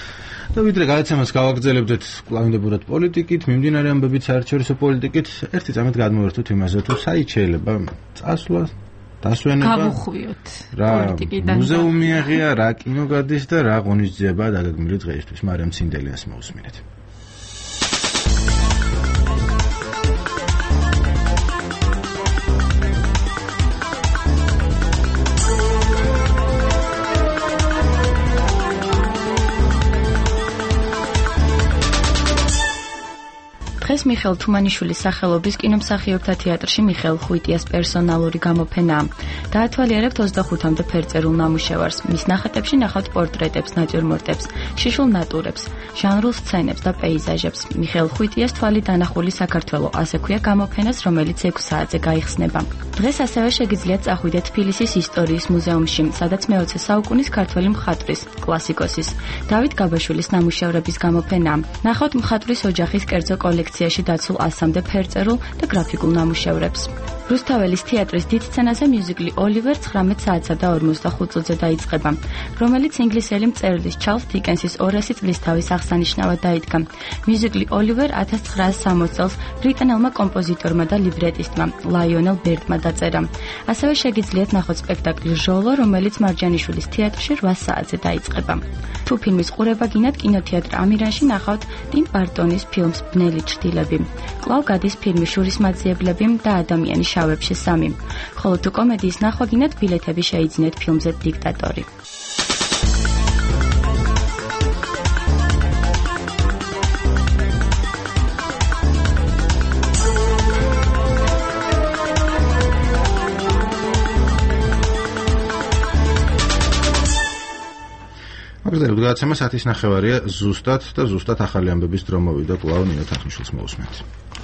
და ვიდრე გადაცემას გავაგრძელებდეთ კლავინდებურად პოლიტიკით, მიმდინარე ამბებით საერთაშორისო პოლიტიკით, ერთი წამით გადმოვერთოთ იმაზე, თუ საით შეიძლება წასვლა, დასვენება, გავუხვიოთ პოლიტიკიდან. მუზეუმი აღია, რა კინო გადის და რა ღონისძიება დაგეგმილი დღეისთვის. მარიამ ცინდელიას მოусმინეთ. დღეს მიხეილ თუმანიშვილის სახელობის კინომსახიობთა თეატრში მიხეილ ხუიტიას პერსონალური გამოფენაა. დაათვალიერებთ ოცდახუთამდე ფერწერულ ნამუშევარს. მის ნახატებში ნახავთ პორტრეტებს, ნატურმორტებს, შიშულ ნატურებს, ჟანრულ სცენებს და პეიზაჟებს. მიხეილ ხუიტიას თვალი დანახული საქართველო, ასე ქვია გამოფენას, რომელიც ექვს საათზე გაიხსნება. დღეს ასევე შეგიძლიათ წახვიდეთ თბილისის ისტორიის მუზეუმში, სადაც მეოცე საუკუნის ქართველი მხატვრის, კლასიკოსის დავით გაბაშვილის ნამუშევრების გამოფენაა. ნახავთ მხატვრის ოჯახის კერძო კოლექციაში დაცულ ასამდე ფერწერულ და გრაფიკულ ნამუშევრებს. რუსთაველის თეატრის დიდ სცენაზე მიუზიკლი ოლივერ ცხრამეტ საათსა და ორმოცდახუთ წუთზე დაიწყება, რომელიც ინგლისელი მწერლის ჩარლზ დიკენსის ორასი წლის თავის აღსანიშნავად დაიდგა. მიუზიკლი ოლივერ ათას ცხრაასი სამოცდ წელს ბრიტანელმა კომპოზიტორმა და ლიბრეტისტმა ლაიონელ ბერდმა დაწერა. ასევე შეგიძლიათ ნახოთ სპექტაკლი ჟოლო, რომელიც მარჯანიშვილის თეატრში რვა საათზე დაიწყება. თუ ფილმის ყურება გინდათ, კინოთეატრ ამირანში ნახავთ ტიმ ბარტონის ფილმს ბნელი ჩრდილები. კვლავ გადის ფილმი შურის მაძიებლები და ადამიანი შავებში სამი. ხოლო თუ კომედიის ნახვა გინდათ, ბილეთები შეიძინეთ ფილმზე დიქტატორი. აგრძელებთ გადაცემა საათის ნახევარია ზუსტად და ზუსტად ახალი ამბების დრო მოვიდა კვლავ ნინო თახნიშვილს მოусმენთ.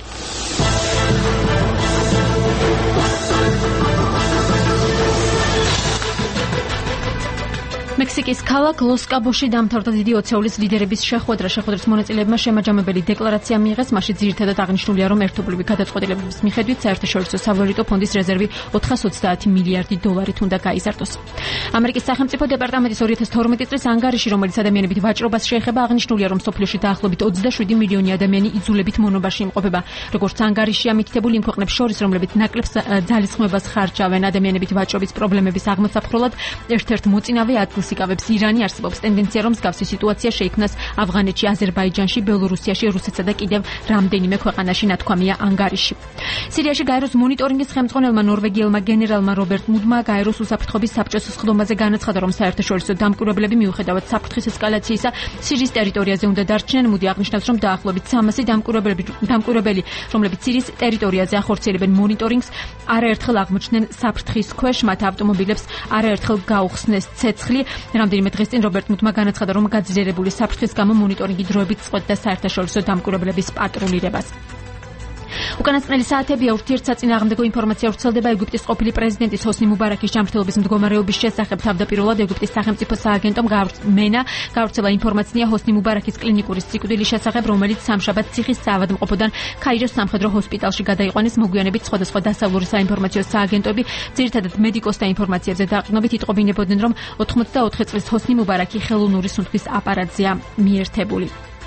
მექსიკის ქალაქ ლოს-კაბოში დამთავრდა დიდი ოცეულის ლიდერების შეხვედრა. შეხვედრის მონაწილეებმა შემაჯამებელი დეკლარაცია მიიღეს. მასში ძირითადად აღნიშნულია, რომ ერთობლივი გადაწყვეტილებების მიხედვით საერთაშორისო სავალუტო ფონდის რეზერვი ოთხას ოცდაათი მილიარდი დოლარით უნდა გაიზარდოს. ამერიკის სახელმწიფო დეპარტამენტის ორი ათას თორმეტი წლის ანგარიში, რომელიც ადამიანებით ვაჭრობას შეეხება, აღნიშნულია, რომ სოფლიოში დაახლოებით ოცდაშვიდი მილიონი ადამიანი იძულებით მონობაში იმყოფება. როგორც ანგარიშია მითითებული, იმ ქვეყნებს შორის, რომლებიც ნაკლებ ძალისხმევას ხარჯავენ ადამიანებით ვაჭრობის პრობლემების აღმოსაფხროლად, ერთ-ერთ მოწინავე ადგილს იკავებს ირანი. არსებობს ტენდენცია, რომ მსგავსი სიტუაცია შეიქმნას ავღანეთში, აზერბაიჯანში, ბელორუსიაში, რუსეთსა და კიდევ რამდენიმე ქვეყანაში, ნათქვამია ანგარიში. სირიაში გაეროს მონიტორინგის ხელმძღვანელმა ნორვეგიელმა გენერალმა რობერტ მუდმა გაეროს უსაფრთხოების საბჭოს სხდომაზე განაცხადა, რომ საერთაშორისო დამკვირვებლები მიუხედავად საფრთხის ესკალაციისა სირიის ტერიტორიაზე უნდა დარჩნენ. მუდი აღნიშნავს, რომ დაახლოებით სამასი დამკვირვებლები, დამკვირვებელი, რომლებიც სირიის ტერიტორიაზე ახორციელებენ მონიტორინგს, არაერთხელ აღმოჩნდნენ საფრთხის ქვეშ, მათ ავტომობილებს არაერთხელ გაუხსნეს ცეცხლი. რამდენიმე დღეს წინ რობერტ მუდმა განაცხადა, რომ გაძლიერებული საფრთხის გამო მონიტორინგი დროებით წყვეტდა საერთაშორისო დამკვირვებლების პატრულირებას. უკანასკნელი საათებია ურთიერთსაწინააღმდეგო ინფორმაცია ვრცელდება ეგვიპტის ყოფილი პრეზიდენტის ჰოსნი მუბარაკის ჯანმრთელობის მდგომარეობის შესახებ. თავდაპირველად ეგვიპტის სახელმწიფო სააგენტომ მენა გავრცელა ინფორმაცია ჰოსნი მუბარაკის კლინიკური სიკვდილის შესახებ, რომელიც სამშაბათს ციხის საავადმყოფოდან ქაიროს სამხედრო ჰოსპიტალში გადაიყვანეს. მოგვიანებით სხვადასხვა დასავლური საინფორმაციო სააგენტოები ძირითადად მედიკოსთა ინფორმაციებზე დაყრდნობით იტყობინებოდნენ, რომ ოთხმოცდაოთხი წლის ჰოსნი მუბარაკი ხელოვნური სუნთქვის აპარატზეა მიერთებული.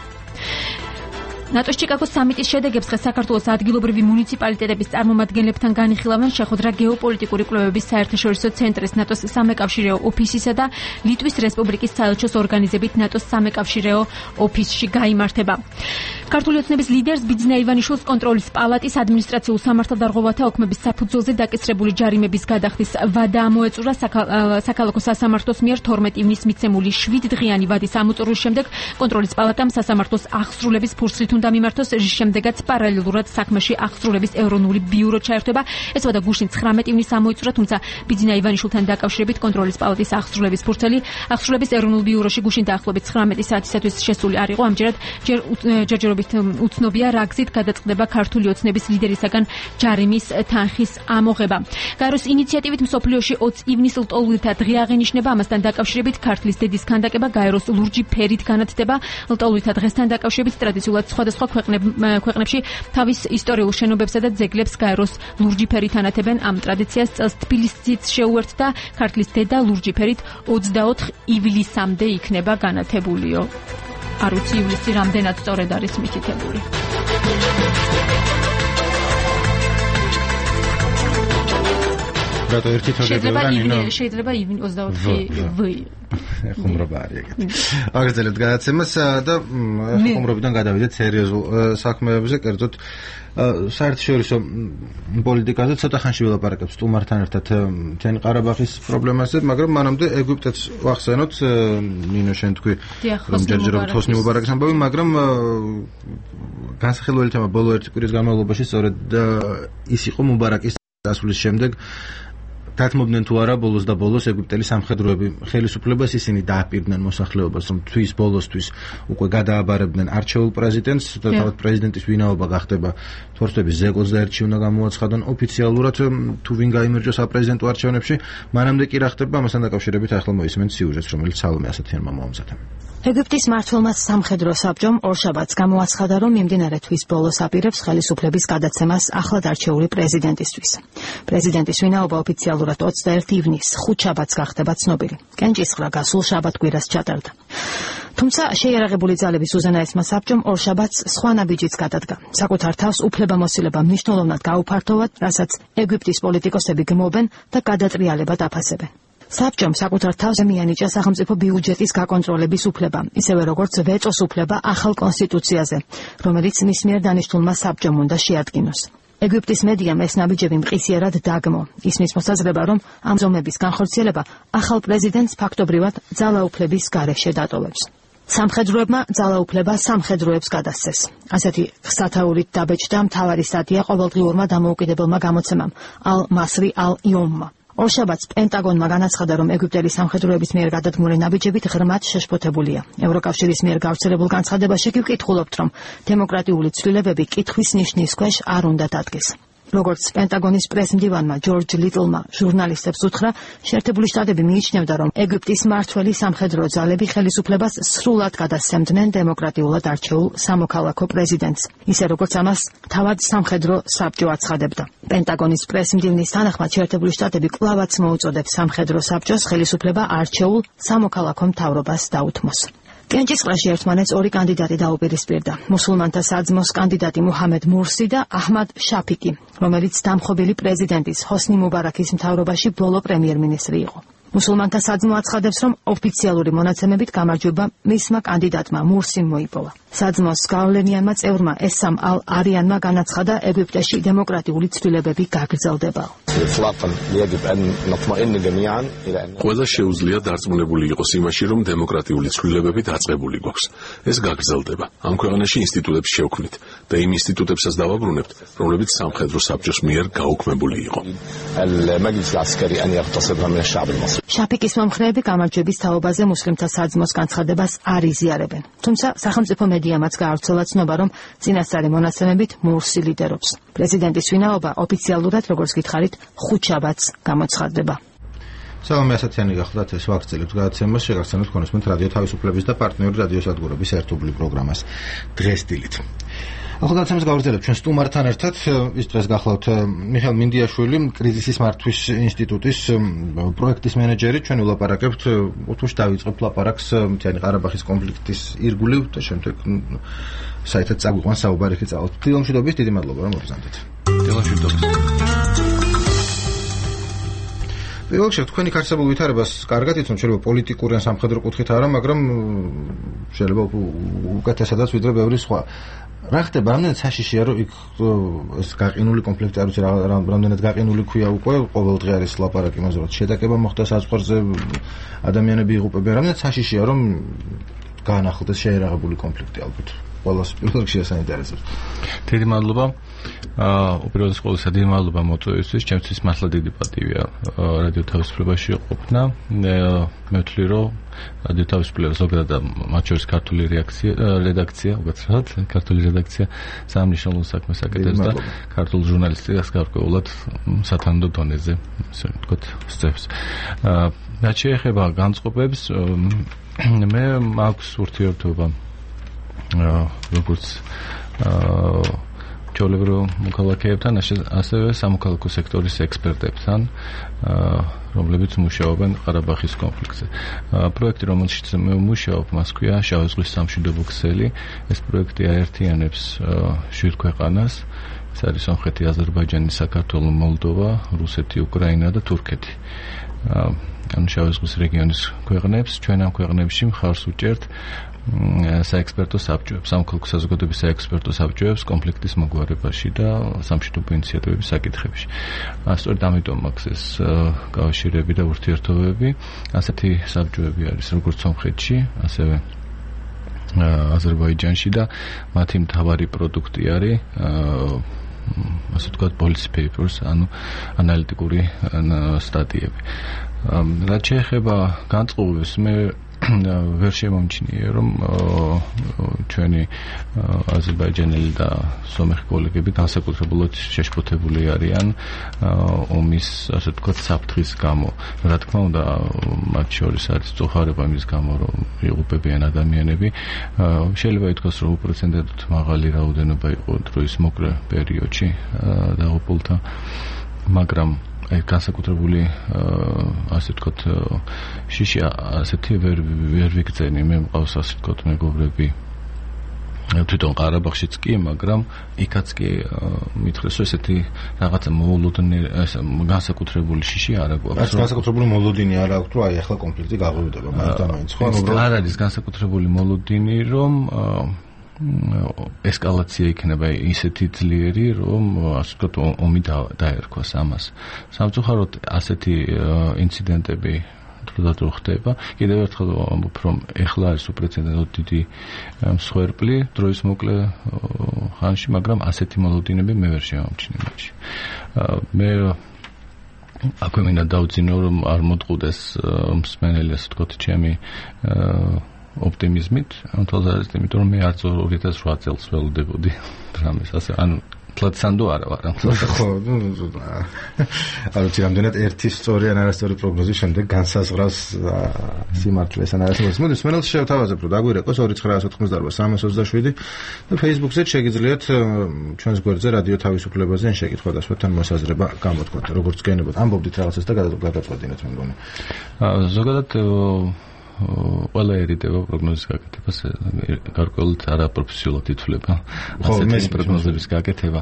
ნატოს ჩიკაგოს სამიტის შედეგებს დღეს საქართველოს ადგილობრივი მუნიციპალიტეტების წარმომადგენლებთან განიხილავენ. შეხვედრა გეოპოლიტიკური კვლევების საერთაშორისო ცენტრის, ნატოს სამეკავშირეო ოფისისა და ლიტვის რესპუბლიკის საელჩოს ორგანიზებით ნატოს სამეკავშირეო ოფისში გაიმართება. ქართული ოცნების ლიდერს ბიძინა ივანიშვილს კონტროლის პალატის ადმინისტრაციულ სამართალდარღვევათა ოქმების საფუძველზე დაკისრებული ჯარიმების გადახდის ვადა ამოეწურა. საქალაქო სასამართლოს მიერ თორმეტი ივნისს მიცემული შვიდდღიანი ვადის ამოწურვის შემდეგ კონტროლის პალატამ სასამართლოს აღსრულების ფურცლით უნდა მიმართოს. რის შემდეგაც პარალელურად საქმეში აღსრულების ეროვნული ბიურო ჩაერთვება. ეს ვადა გუშინ ცხრამეტი ივნისს ამოიწურა, თუმცა ბიძინა ივანიშვილთან დაკავშირებით კონტროლის პალატის აღსრულების ფურცელი აღსრულების ეროვნულ ბიუროში გუშინ დაახლოებით ცხრამეტი საათისათვის შესული არ იყო. ამჯერად ჯერ ჯერჯერობით უცნობია, რა გზით გადაწყდება ქართული ოცნების ლიდერისაგან ჯარიმის თანხის ამოღება. გაეროს ინიციატივით მსოფლიოში ოცი ივნისს ლტოლვილთა დღე აღინიშნება. ამასთან დაკავშირებით ქართლის დედის ქანდაკება გაეროს ლურჯი ფერით განათდება. ლტოლვილთა დღესთან დაკავშირებით ტრადიციულად სხვადასხვა ქვეყნებში თავის ისტორიულ შენობებსა და ძეგლებს გაეროს ლურჯი ფერით ანათებენ. ამ ტრადიციას წელს თბილისიც შეუერთდა. ქართლის დედა ლურჯი ფერით ოცდაოთხ ივლისამდე იქნება განათებულიო. არ ვიცი ივლისი რამდენად სწორედ არის მითითებული. რატო ერთი თორები რა ნინო? შეიძლება ივინ ოცდაოთხი ვი. ხუმრობა არის ეგეთი. აგრძელებთ გადაცემას და ხუმრობიდან გადავიდეთ სერიოზულ საქმეებზე, კერძოდ საერთაშორისო პოლიტიკაზე ცოტა ხანში ვილაპარაკებთ სტუმართან ერთად მთიანი ყარაბაღის პრობლემაზე, მაგრამ მანამდე ეგვიპტეც ვახსენოთ, ნინო შენ თქვი რომ ჯერჯერობით ჰოსნი მუბარაკის ამბავი, მაგრამ განსახილველი თემა ბოლო ერთი კვირის განმავლობაში სწორედ ის იყო მუბარაკის დასვლის შემდეგ დათმობდნენ თუ არა ბოლოს და ბოლოს ეგვიპტელი სამხედროები ხელისუფლებას, ისინი დააპირდნენ მოსახლეობას, რომ თვის ბოლოსთვის უკვე გადააბარებდნენ არჩეულ პრეზიდენტს და თავად პრეზიდენტის ვინაობა გახდება თორსტების ზეკოს და ერთში უნდა გამოაცხადონ ოფიციალურად თუ ვინ გაიმარჯვოს საპრეზიდენტო არჩევნებში. მანამდე კი რა ხდება ამასთან დაკავშირებით ახლა მოისმენთ სიუჟეტს, რომელიც სალომე ასათიანმა მოამზადა. ეგვიპტის მმართველმა სამხედრო საბჭომ ორშაბათს გამოაცხადა, რომ მიმდინარე თვის ბოლოს აპირებს ხელისუფლების გადაცემას ახლად არჩეული პრეზიდენტისთვის. პრეზიდენტის ვინაობა ოფიციალურად ოცდაერთი ივნისს ხუთშაბათს გახდება ცნობილი. კენჭისყრა გასულ შაბათ-კვირას ჩატარდა. თუმცა შეიარაღებული ძალების უზენაესმა საბჭომ ორშაბათს სხვა ნაბიჯიც გადადგა. საკუთარ თავს უფლებამოსილება მნიშვნელოვნად გაუფართოვად, რასაც ეგვიპტის პოლიტიკოსები გმობენ და გადატრიალებად აფასებენ. საბჭომ საკუთარ თავზე მიანიჭა სახელმწიფო ბიუჯეტის გაკონტროლების უფლება, ისევე როგორც ვეტოს უფლება ახალ კონსტიტუციაზე, რომელიც მის მიერ დანიშნულმა საბჭომ უნდა შეადგინოს. ეგვიპტის მედიამ ეს ნაბიჯები მყისიერად დაგმო. ისმის მოსაზრება, რომ ამ ზომების განხორციელება ახალ პრეზიდენტს ფაქტობრივად ძალაუფლების გარეშე დატოვებს. სამხედროებმა ძალაუფლება სამხედროებს გადასცეს. ასეთი სათაურით დაბეჭდა მთავარი სტატია ყოველდღიურმა დამოუკიდებელმა გამოცემამ ალ-მასრი ალ-იომმა. ორშაბათს პენტაგონმა განაცხადა, რომ ეგვიპტელი სამხედროების მიერ გადადგმული ნაბიჯებით ღრმად შეშფოთებულია. ევროკავშირის მიერ გავრცელებულ განცხადებაში კი ვკითხულობთ, რომ დემოკრატიული ცვლილებები კითხვის ნიშნის ქვეშ არ უნდა დადგეს. როგორც პენტაგონის პრესმდივანმა ჯორჯ ლიტლმა ჟურნალისტებს უთხრა, შეერთებული შტატები მიიჩნევდა, რომ ეგვიპტის მმართველი სამხედრო ძალები ხელისუფლებას სრულად გადასცემდნენ დემოკრატიულად არჩეულ სამოქალაქო პრეზიდენტს, ისე როგორც ამას თავად სამხედრო საბჭო აცხადებდა. პენტაგონის პრესმდივნის თანახმად შეერთებული შტატები კვლავაც მოუწოდებს სამხედრო საბჭოს ხელისუფლება არჩეულ სამოქალაქო მთავრობას დაუთმოს. კენჭისყრაში ერთმანეთს ორი კანდიდატი დაუპირისპირდა. მუსულმანთა საძმოს კანდიდატი მუჰამედ მურსი და აჰმად შაფიკი, რომელიც დამხობილი პრეზიდენტის ჰოსნი მუბარაკის მთავრობაში ბოლო პრემიერ-მინისტრი იყო. მუსულმანთა საძმო აცხადებს, რომ ოფიციალური მონაცემებით გამარჯვება მისმა კანდიდატმა მურსიმ მოიპოვა. საძმოს გავლენიანმა წევრმა ესამ ალ-არიანმა განაცხადა, ეგვიპტეში დემოკრატიული ცვლილებები გაგრძელდება. ყველა შეუძლია დარწმუნებული იყოს იმაში, რომ დემოკრატიული ცვლილებები დაწყებული გვაქვს. ეს გაგრძელდება. ამ ქვეყანაში ინსტიტუტებს შევქმნით და იმ ინსტიტუტებსაც დავაბრუნებთ, რომლებიც სამხედრო საბჭოს მიერ გაუქმებული იყო. შაფიკის მომხრეები გამარჯვების თაობაზე მუსლიმთა საძმოს განცხადებას არ იზიარებენ. თუმცა სახელმწიფო მედიამაც გაავრცელა ცნობა, რომ წინასწარი მონაცემებით მურსი ლიდერობს. პრეზიდენტის ვინაობა ოფიციალურად, როგორც გითხარით, ხუთშაბათს გამოცხადდება. სალომე ასათიანი გახლდათ ეს ვაგრძელებთ გადაცემას, შეგახსენებთ კონსმენტ რადიო თავისუფლების და პარტნიორი რადიოსადგურების ერთობლივ პროგრამას დღეს დილით. ახლა გადაცემას გავაგრძელებთ ჩვენ სტუმართან ერთად. ის დღეს გახლავთ მიხეილ მინდიაშვილი, კრიზისის მართვის ინსტიტუტის პროექტის მენეჯერი. ჩვენ ვილაპარაკებთ, უთუშ დავიწყებთ ლაპარაკს მთიანი ყარაბაღის კონფლიქტის ირგვლივ და შემდეგ საერთოდ წაგვიყვანს საუბარი ხი წავალთ. დილომშვიდობის, დიდი მადლობა რომ მოგზავნეთ. დილომშვიდობის. პირველ რიგში თქვენი არსებულ ვითარებას კარგად იცნობ, შეიძლება პოლიტიკური ან სამხედრო კუთხით არა, მაგრამ შეიძლება უკეთესადაც ვიდრე ბევრი სხვა. რა ხდება, რამდენად საშიშია, რომ იქ ეს გაყინული კონფლიქტი არ ვიცი რა რამდენად გაყინული ქვია უკვე, ყოველდღე არის ლაპარაკი იმაზე, რომ შეტაკება მოხდა საზღვარზე, ადამიანები იღუპებიან, რამდენად საშიშია, რომ გაანახულდეს შეერაღებული კონფლიქტი ალბათ. ყველას პირველ რიგში საინტერესებს. დიდი მადლობა. აა უპირველეს ყოვლისა დიდი მადლობა მოწვევისთვის. ჩემთვის მართლა დიდი პატივია რადიო თავისუფლებაში ყოფნა. მე ვთვლი, რომ რადიო თავისუფლება ზოგადად მათ შორის ქართული რეაქცია რედაქცია, უკაცრავად, ქართული რედაქცია სამნიშნულო საქმეს აკეთებს და ქართულ ჟურნალისტიკას გარკვეულად სათანადო დონეზე, ასე ვთქვათ, სწევს. აა რაც შეეხება განწყობებს, მე მაქვს ურთიერთობა როგორც ჩვეულებრივ მოქალაქეებთან, ასევე სამოქალაქო სექტორის ექსპერტებთან, რომლებიც მუშაობენ ყარაბაღის კონფლიქტზე. პროექტი, რომელშიც მე ვმუშაობ, მას ქვია შავი ზღვის სამშვიდობო ქსელი. ეს პროექტი აერთიანებს შვიდ ქვეყანას, ეს არის სომხეთი, აზერბაიჯანი, საქართველო, მოლდოვა, რუსეთი, უკრაინა და თურქეთი. ანუ შავი ზღვის რეგიონის ქვეყნებს, ჩვენ ამ ქვეყნებში მხარს უჭერთ საექსპერტო საბჭოებს, სამოქალაქო საზოგადოების საექსპერტო საბჭოებს კონფლიქტის მოგვარებაში და სამშვიდობო ინიციატივების საკითხებში. სწორედ ამიტომ აქვს ეს კავშირები და ურთიერთობები. ასეთი საბჭოები არის როგორც სომხეთში, ასევე აზერბაიჯანში და მათი მთავარი პროდუქტი არის ასე ვთქვათ policy papers, ანუ ანალიტიკური სტატიები. რაც შეეხება განწყობებს, მე ვერ შემომჩნია, რომ ჩვენი აზერბაიჯანელი და სომეხი კოლეგები განსაკუთრებულად შეშფოთებული არიან ომის, ასე ვთქვათ, საფრთხის გამო. რა თქმა უნდა, მათ შორის არის წუხარება იმის გამო, რომ იღუპებიან ადამიანები. შეიძლება ითქვას, რომ უპრეცედენტოდ მაღალი რაოდენობა იყო დროის მოკლე პერიოდში დაღუპულთა, მაგრამ აი განსაკუთრებული ასე ვთქვათ შიში ასეთი ვერ ვერ ვიგრძენი. მე მყავს ასე ვთქვათ მეგობრები თვითონ ყარაბაღშიც კი, მაგრამ იქაც კი მითხრეს, რომ ესეთი რაღაცა მოულოდნე განსაკუთრებული შიში არ აქვს. ეს განსაკუთრებული მოლოდინი არ აქვს, რომ აი ახლა კონფლიქტი გაღვივდება მაინც და მაინც. ხო, არ არის განსაკუთრებული მოლოდინი, რომ ესკალაცია იქნება ისეთი ძლიერი, რომ ასე ვთქვათ ომი დაერქვას ამას. სამწუხაროდ ასეთი ინციდენტები დროდადრო ხდება. კიდევ ერთხელ ვამბობ, რომ ეხლა არის უპრეცედენტოდ დიდი მსხვერპლი დროის მოკლე ხანში, მაგრამ ასეთი მოლოდინები მე ვერ შემომჩნია მათში. მე აქვე მინდა დავძინო, რომ არ მოტყუდეს მსმენელი, ასე ვთქვათ, ჩემი ოპტიმიზმით, ამ თვალსაზრისით, იმიტომ რომ მე არც ორი ათას ოთხ წელს ველოდებოდი დრამის, ასე ანუ თლაცანდო არა ვარ ამ თვალსაზრისით. ხო, ანუ რამდენად ერთი სწორი ან არასწორი პროგნოზის შემდეგ განსაზღვრავს სიმართლეს ან არასწორს. მოდი სმენელს შევთავაზებ, რომ დაგვირეკოს ორი ცხრა ოთხმოცდაარბა სამას ოცდაშვიდი და Facebook-ზე შეგიძლიათ ჩვენს გვერდზე რადიო თავისუფლებაზე ან შეკითხვა და სხვათან მოსაზრება გამოთქვათ, როგორც გენებოთ. ამბობდით რაღაცას და გადაწყვეტინეთ მე მგონი. ზოგადად ყველა ერიდება პროგნოზის გაკეთებას, გარკვეულად არაპროფესიულად ითვლება ასეთი პროგნოზების გაკეთება.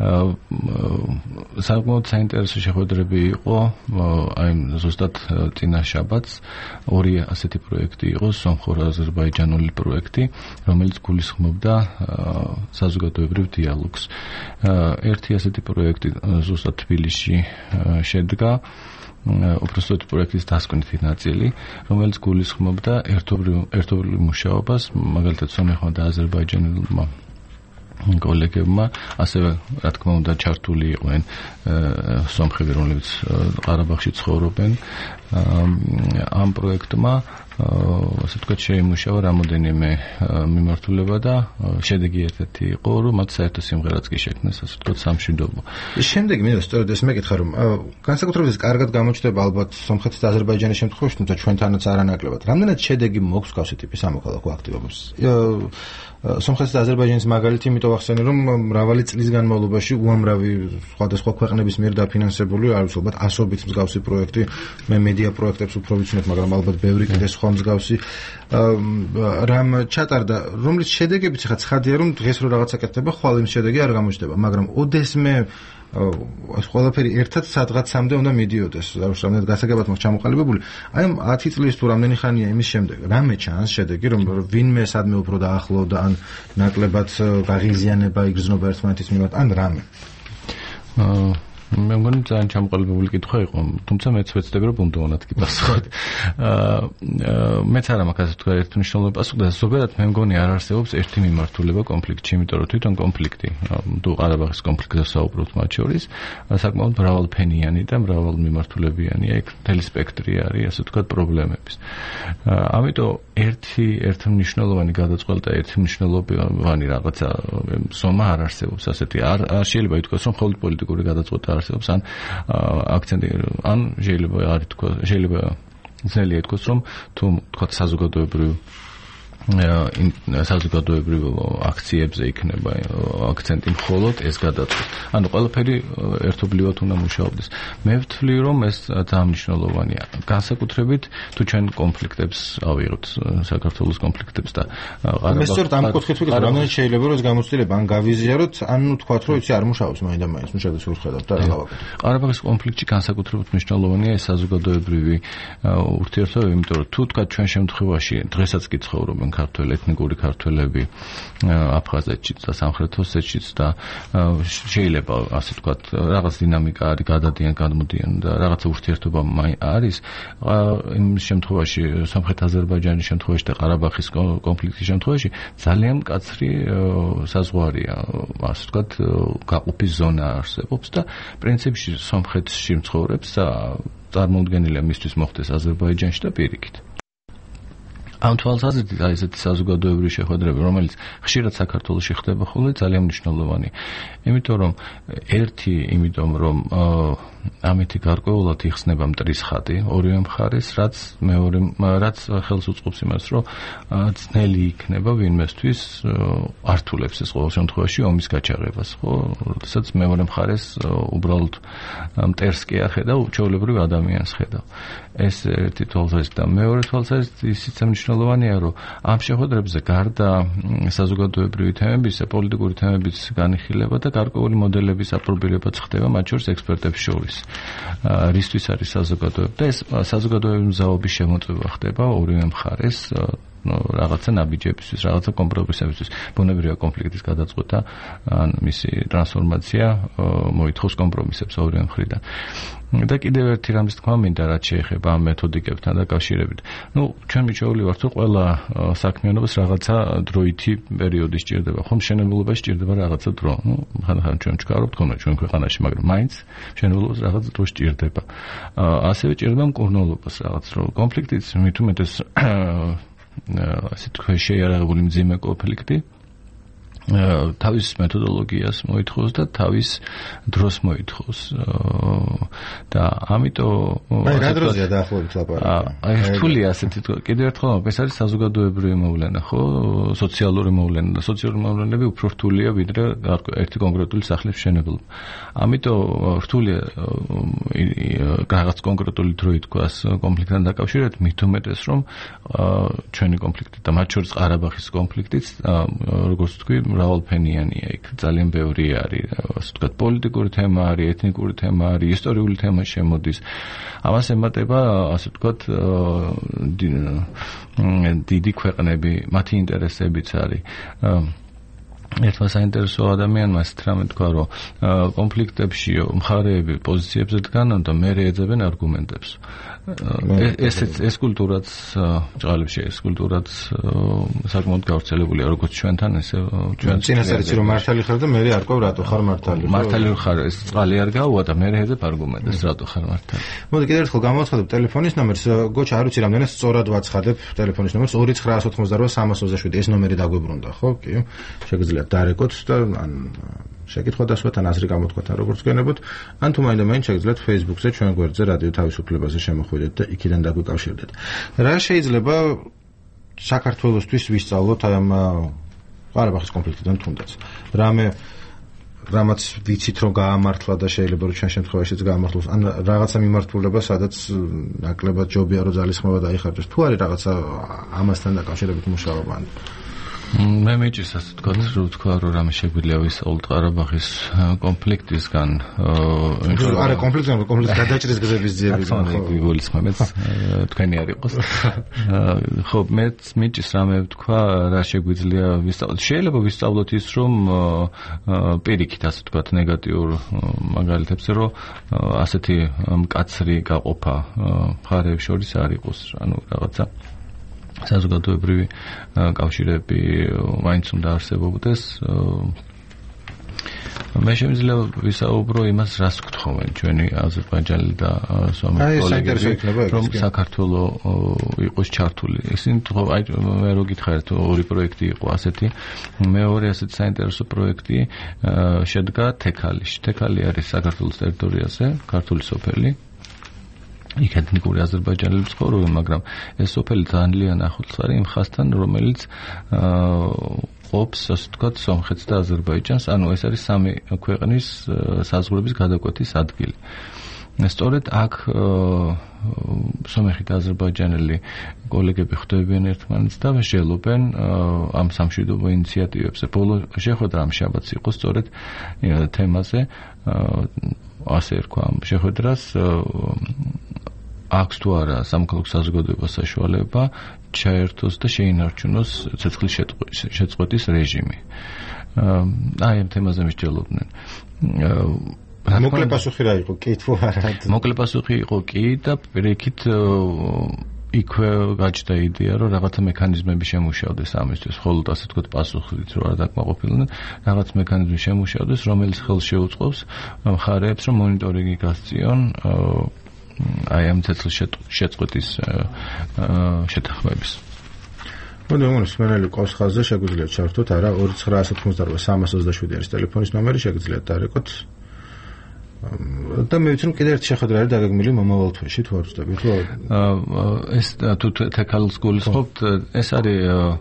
საკმაოდ საინტერესო შეხვედრები იყო, აი ზუსტად წინა შაბათს ორი ასეთი პროექტი იყო, სომხურ-აზერბაიჯანული პროექტი, რომელიც გულისხმობდა საზოგადოებრივ დიალოგს. ერთი ასეთი პროექტი ზუსტად თბილისში შედგა, უბრალოდ პროექტის დასკვნითი ნაწილი, რომელიც გულისხმობდა ერთობლივ მუშაობას, მაგალითად სომეხმა და აზერბაიჯანელმა კოლეგებმა, ასევე რა თქმა უნდა ჩართული იყვნენ სომხები, რომლებიც ყარაბაღში ცხოვრობენ. ამ პროექტმა ასე ვთქვათ შეიმუშავა რამოდენიმე მიმართულება და შედეგი ერთ-ერთი იყო, რომ მათ საერთო სიმღერაც კი შექმნეს, ასე ვთქვათ, სამშვიდობო. შემდეგი მინდა სწორედ ეს მეკითხა, რომ განსაკუთრებით კარგად გამოჩნდება ალბათ სომხეთის და აზერბაიჯანის შემთხვევაში, თუმცა ჩვენთანაც არანაკლებად. რამდენად შედეგი მოაქვს გავსი ტიპის სამოქალაქო აქტივობებს? სომხეთის და აზერბაიჯანის მაგალითი იმიტომ ვახსენე, რომ მრავალი წლის განმავლობაში უამრავი სხვადასხვა ქვეყნების მიერ დაფინანსებული, არ ვიცი, ალბათ ასობით მსგავსი პროექტი, მე მედია პროექტებს უფრო ვიცნობ, მაგრამ ალბათ ბევრი კიდე სხვა მსგავსი რამ ჩატარდა, რომლის შედეგებიც ხა ცხადია, რომ დღეს რო რაღაცა კეთდება, ხვალ იმ შედეგი არ გამოჩნდება, მაგრამ ოდესმე ეს ყველაფერი ერთად სადღაცამდე უნდა მიდიოდეს, რამდენად გასაგებად მაქვს ჩამოყალიბებული. აი ამ ათი წლის თუ რამდენი ხანია იმის შემდეგ, რამე ჩანს შედეგი, რომ ვინმე სადმე უფრო დაახლოვდა, ან ნაკლებად გაღიზიანება იგრძნობა ერთმანეთის მიმართ, ან რამე. მე მგონი ძალიან ჩამოყალიბებული კითხვა იყო, თუმცა მეც ვეცდები, რომ უნდა უნათკი პასუხოთ. მეც არ მაქვს ასე თქვა ერთმნიშვნელოვანი პასუხი და ზოგადად მე მგონი არ არსებობს ერთი მიმართულება კონფლიქტში, იმიტომ რომ თვითონ კონფლიქტი, თუ ყარაბაღის კონფლიქტზე საუბრობთ მათ შორის, საკმაოდ მრავალფენიანი და მრავალმიმართულებიანია, იქ მთელი სპექტრი არის, ასე თქვა, პრობლემების. ამიტომ ერთი ერთმნიშვნელოვანი გადაწყვეტა და ერთმნიშვნელოვანი რაღაცა ზომა არ არსებობს, ასეთი არ შეიძლება ითქვას, რომ მხოლოდ პოლიტიკური გადაწყვეტა არსებობს, ან აქცენტი, ან შეიძლება არ ითქვას, შეიძლება ძნელია ითქვას, რომ თუ თქვა საზოგადოებრივ საზოგადოებრივ აქციებზე იქნება აქცენტი მხოლოდ ეს გადაწყვეტ. ანუ ყველაფერი ერთობლივად უნდა მუშაობდეს. მე ვთვლი რომ ეს ძალიან მნიშვნელოვანია. განსაკუთრებით თუ ჩვენ კონფლიქტებს ავიღოთ, საქართველოს კონფლიქტებს და მე სწორედ ამ კუთხით ვიგებ, რამდენად შეიძლება რომ ეს გამოცდილება ან გავიზიაროთ, ან თქვათ რომ იცი არ მუშაობს მაინდა მაინც, ნუ შეგეძლო ვხედავთ და რა გავაკეთოთ. ყარაბაღის კონფლიქტში განსაკუთრებით მნიშვნელოვანია ეს საზოგადოებრივი ურთიერთობები, იმიტომ რომ თუ თქვათ ჩვენ შემთხვევაში დღესაც კი ცხოვრობენ ქართველ ეთნიკური ქართველები აფხაზეთშიც და სამხრეთ ოსეთშიც და შეიძლება ასე ვთქვათ რაღაც დინამიკა არის, გადადიან, გადმოდიან და რაღაცა ურთიერთობა არის იმ შემთხვევაში სამხრეთ აზერბაიჯანის შემთხვევაში და ყარაბაღის კონფლიქტის შემთხვევაში ძალიან მკაცრი საზღვარია, ასე ვთქვათ გაყოფის ზონა არსებობს და პრინციპში სომხეთში მცხოვრებს წარმოუდგენელია მისთვის მოხდეს აზერბაიჯანში და პირიქით. ამ თვალსაზრისით აი ესეთი საზოგადოებრივი შეხვედრები, რომელიც ხშირად საქართველოში ხდება ხოლმე, ძალიან მნიშვნელოვანი. იმიტომ რომ ერთი, იმიტომ რომ ამითი გარკვეულად იხსნება მტრის ხატი ორივე მხარეს, რაც მეორე რაც ხელს უწყობს იმას, რომ ძნელი იქნება ვინმესთვის ართულებს ეს ყოველ შემთხვევაში ომის გაჩაღებას, ხო? როდესაც მეორე მხარეს უბრალოდ მტერს კი არ ხედავ, ჩვეულებრივ ადამიანს ხედავ. ეს ერთი თვალსაზრისით და მეორე თვალსაზრისით ისიც მნიშვნელოვანია, რომ ამ შეხვედრებზე გარდა საზოგადოებრივი თემებისა, პოლიტიკური თემების განხილება და გარკვეული მოდელების აპრობირებაც ხდება, მათ შორის ექსპერტების შორის. რისთვის არის საზოგადოება და ეს საზოგადოების მზაობის შემოწმება ხდება ორივე მხარეს რაღაცა ნაბიჯებისთვის, რაღაცა კომპრომისებისთვის, ბუნებრივია კონფლიქტის გადაწყვეტა, ან მისი ტრანსფორმაცია მოითხოვს კომპრომისებს ორივე მხრიდან. და კიდევ ერთი რამის თქვა მინდა, რაც შეეხება ამ მეთოდიკებთან დაკავშირებით. ნუ ჩვენ მიჩვეული ვართ, რომ ყველა საქმიანობას რაღაცა დროითი პერიოდი სჭირდება, ხომ მშენებლობაში სჭირდება რაღაცა დრო. ნუ ხან-ხან ჩვენ ვჩქარობთ ხოლმე ჩვენ ქვეყანაში, მაგრამ მაინც მშენებლობას რაღაც დრო სჭირდება. ასევე სჭირდება მკურნალობას რაღაც დრო. კონფლიქტიც მით უმეტეს ასე თქვა შეიარაღებული მძიმე კონფლიქტი თავის მეთოდოლოგიას მოითხოვს და თავის დროს მოითხოვს და ამიტომ აი რა დროზეა დაახლოებით ლაპარაკი. აი რთულია ასეთი კიდევ ერთხელ ეს არის საზოგადოებრივი მოვლენა, ხო, სოციალური მოვლენა და სოციალური მოვლენები უფრო რთულია ვიდრე ერთი კონკრეტული სახლის მშენებლობა. ამიტომ რთულია რაღაც კონკრეტული დრო ითქვას კონფლიქტთან დაკავშირებით, მით უმეტეს რომ ჩვენი კონფლიქტი და მათ შორის ყარაბაღის კონფლიქტიც როგორც თქვი მრავალფენიანია, იქ ძალიან ბევრი არის, ასე ვთქვათ, პოლიტიკური თემა არის, ეთნიკური თემა არის, ისტორიული თემა შემოდის. ამას ემატება, ასე ვთქვათ, დიდი ქვეყნები, მათი ინტერესებიც არის. ერთმა საინტერესო ადამიანმა ეს რამე თქვა, რომ კონფლიქტებში მხარეები პოზიციებზე დგანან და მერე ეძებენ არგუმენტებს. ეს ეს კულტურაც ჭყალებში ეს კულტურაც საკმაოდ გავრცელებულია როგორც ჩვენთან, ესე ჩვენ წინასწარ იცი რომ მართალი ხარ და მე არ ყვევ რატო ხარ მართალი. მართალი ხარ, ეს წყალი არ გაუვა და მე ეძებ არგუმენტებს რატო ხარ მართალი. მოდი კიდევ ერთხელ გამოვაცხადებ ტელეფონის ნომერს, გოჩა არ ვიცი რამდენად სწორად ვაცხადებ ტელეფონის ნომერს ორი ცხრა ათოთხმოცდაოთხ სამას ოცდაშვიდი ეს ნომერი დაგვიბრუნდა, ხო? კი. შეგიძლიათ დარეკოთ და ან შეკითხვა დასვათ ან აზრი გამოთქვათ ან როგორც გენებოთ, ან თუ მაინდა მაინც შეგიძლიათ Facebook-ზე ჩვენ გვერდზე რადიო თავისუფლებაზე შემოხვიდეთ და იქიდან დაგვიკავშირდეთ. რა შეიძლება საქართველოსთვის ვისწავლოთ აი ამ ყარაბაღის კონფლიქტიდან თუნდაც? რამე რამაც ვიცით რომ გაამართლა და შეიძლება რომ ჩვენ შემთხვევაშიც გაამართლოს, ან რაღაცა მიმართულება, სადაც ნაკლებად ჯობია რომ ძალისხმევა დაიხარჯოს. თუ არის რაღაცა ამასთან დაკავშირებით მუშაობა? მე მიჭირს ასე თქვა, რომ თქვა რომ რამე შეგვიძლია ვისაუბროთ ყარაბაღის კონფლიქტისგან. არა კონფლიქტისგან, კონფლიქტის გადაჭრის გზების ძიებისგან. ხო, გულისხმობთ, თქვენი არ იყოს. ხო, მე მიჭირს რამე თქვა, რა შეგვიძლია ვისაუბროთ. შეიძლება ვისწავლოთ ის, რომ პირიქით ასე თქვა ნეგატიურ მაგალითებზე, რომ ასეთი მკაცრი გაყოფა მხარეებს შორის არ იყოს, ანუ რაღაცა საზოგადოებრივი კავშირები მაინც უნდა არსებობდეს. მე შემიძლია ვისაუბრო იმას, რას გთხოვენ ჩვენი აზერბაიჯანი და სომეხი კოლეგები, რომ საქართველო იყოს ჩართული. ისინი თქო, აი მე რო გითხარით, ორი პროექტი იყო ასეთი. მეორე ასეთი საინტერესო პროექტი შედგა თექალიში. თექალი არის საქართველოს ტერიტორიაზე, ქართული სოფელი. იქ ეთნიკური აზერბაიჯანელები ცხოვრობენ, მაგრამ ეს სოფელი ძალიან ახლოს არის იმ ხაზთან, რომელიც ყოფს, ასე ვთქვათ, სომხეთს და აზერბაიჯანს, ანუ ეს არის სამი ქვეყნის საზღვრების გადაკვეთის ადგილი. სწორედ აქ სომეხი და აზერბაიჯანელი კოლეგები ხვდებიან ერთმანეთს და ვეშელობენ ამ სამშვიდობო ინიციატივებზე. ბოლო შეხვედრა ამ შაბათს იყო სწორედ თემაზე, ასე რქვა ამ შეხვედრას აქვს თუ არა სამოქალაქო საზოგადოებას საშუალება ჩაერთოს და შეინარჩუნოს ცეცხლის შეწყვეტის რეჟიმი. აი ამ თემაზე მსჯელობდნენ. მოკლე პასუხი რა იყო? კი თუ არა? მოკლე პასუხი იყო კი და პირიქით იქვე გაჩნდა იდეა, რომ რაღაცა მექანიზმები შემუშავდეს ამისთვის, ხოლოდ ასე ვთქვათ პასუხით რო არ დაკმაყოფილდნენ, რაღაც მექანიზმი შემუშავდეს, რომელიც ხელს შეუწყობს მხარეებს, რომ მონიტორინგი გასწიონ აი ამ ცეცხლის შეწყვეტის შეთანხმების. მოდი მომის მენელი ყავს ხაზზე შეგვიძლია ჩართოთ, არა ორი ცხრა ათმოცდაოთხ სამას ოცდაშვიდი არის ტელეფონის ნომერი, შეგიძლიათ დარეკოთ. და მე ვიცი რომ კიდე ერთი შეხვედრა არის დაგეგმილი მომავალ თვეში, თუ არ ვწდები, თუ ეს თუ თექალს გულისხმობთ, ეს არის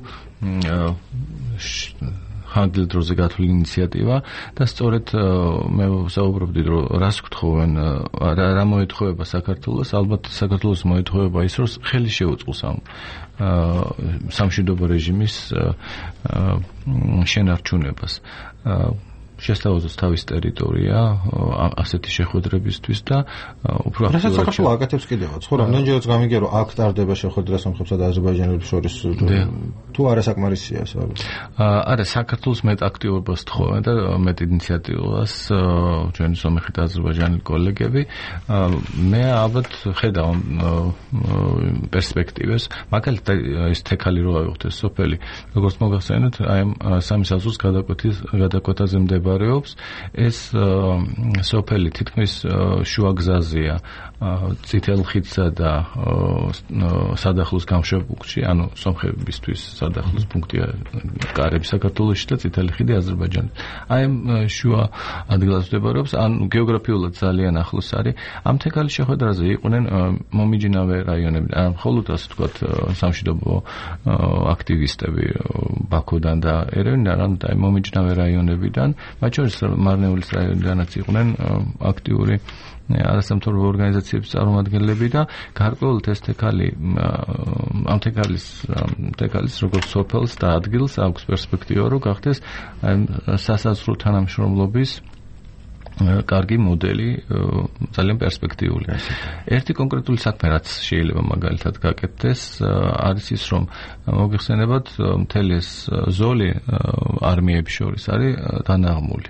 ხანგრძლივ დროზე გათვლილი ინიციატივა და სწორედ მე ვსაუბრობდი რომ რას გთხოვენ, რა მოეთხოვება საქართველოს, ალბათ საქართველოს მოეთხოვება ის რომ ხელი შეუწყოს ამ სამშვიდობო რეჟიმის შენარჩუნებას. შესთავაზოს თავის ტერიტორია ასეთი შეხვედრებისთვის და უფრო აქტიურად. რასაც საქართველო აკეთებს კიდევაც, ხო, რამდენჯერაც გამიგია რომ აქ ტარდება შეხვედრა სომხებსა და აზერბაიჯანელებს შორის, თუ არა საკმარისია ეს არის. არა, საქართველოს მეტ აქტიურობას თხოვენ და მეტ ინიციატივას ჩვენი სომეხი და აზერბაიჯანელი კოლეგები. მე ალბათ ხედავ პერსპექტივას, მაგალითად ეს თექალი რო ავიღოთ ეს სოფელი, როგორც მოგახსენეთ, აი ამ სამი საზღვრის გადაკვეთის გადაკვეთაზე მდება ეს სოფელი თითქმის შუაგზაზეა წითელ ხიდსა და სადახლოს გამშვებუქში, ანუ სომხებისთვის სადახლოს პუნქტია კარები საქართველოში და წითელი ხიდი აზერბაიჯანში. აი ამ შუა ადგილას მდებარეობს, ანუ გეოგრაფიულად ძალიან ახლოს არის. ამ თექალის შეხვედრაზე იყვნენ მომიჯნავე რაიონები, ან მხოლოდ ასე ვთქვათ სამშვიდობო აქტივისტები ბაქოდან და ერევნიდან, ან აი მომიჯნავე რაიონებიდან, მათ შორის მარნეულის რაიონიდანაც იყვნენ აქტიური არასამთავრობო ორგანიზაციების წარმომადგენლები და გარკვეულად ეს თექალი ამ თექალის თექალის როგორც სოფელს და ადგილს აქვს პერსპექტივა რომ გახდეს სასაზღვრო თანამშრომლობის კარგი მოდელი, ძალიან პერსპექტიული. ერთი კონკრეტული საქმე რაც შეიძლება მაგალითად გაკეთდეს არის ის რომ მოგიხსენებათ მთელი ეს ზოლი არმიების შორის არის დანაღმული.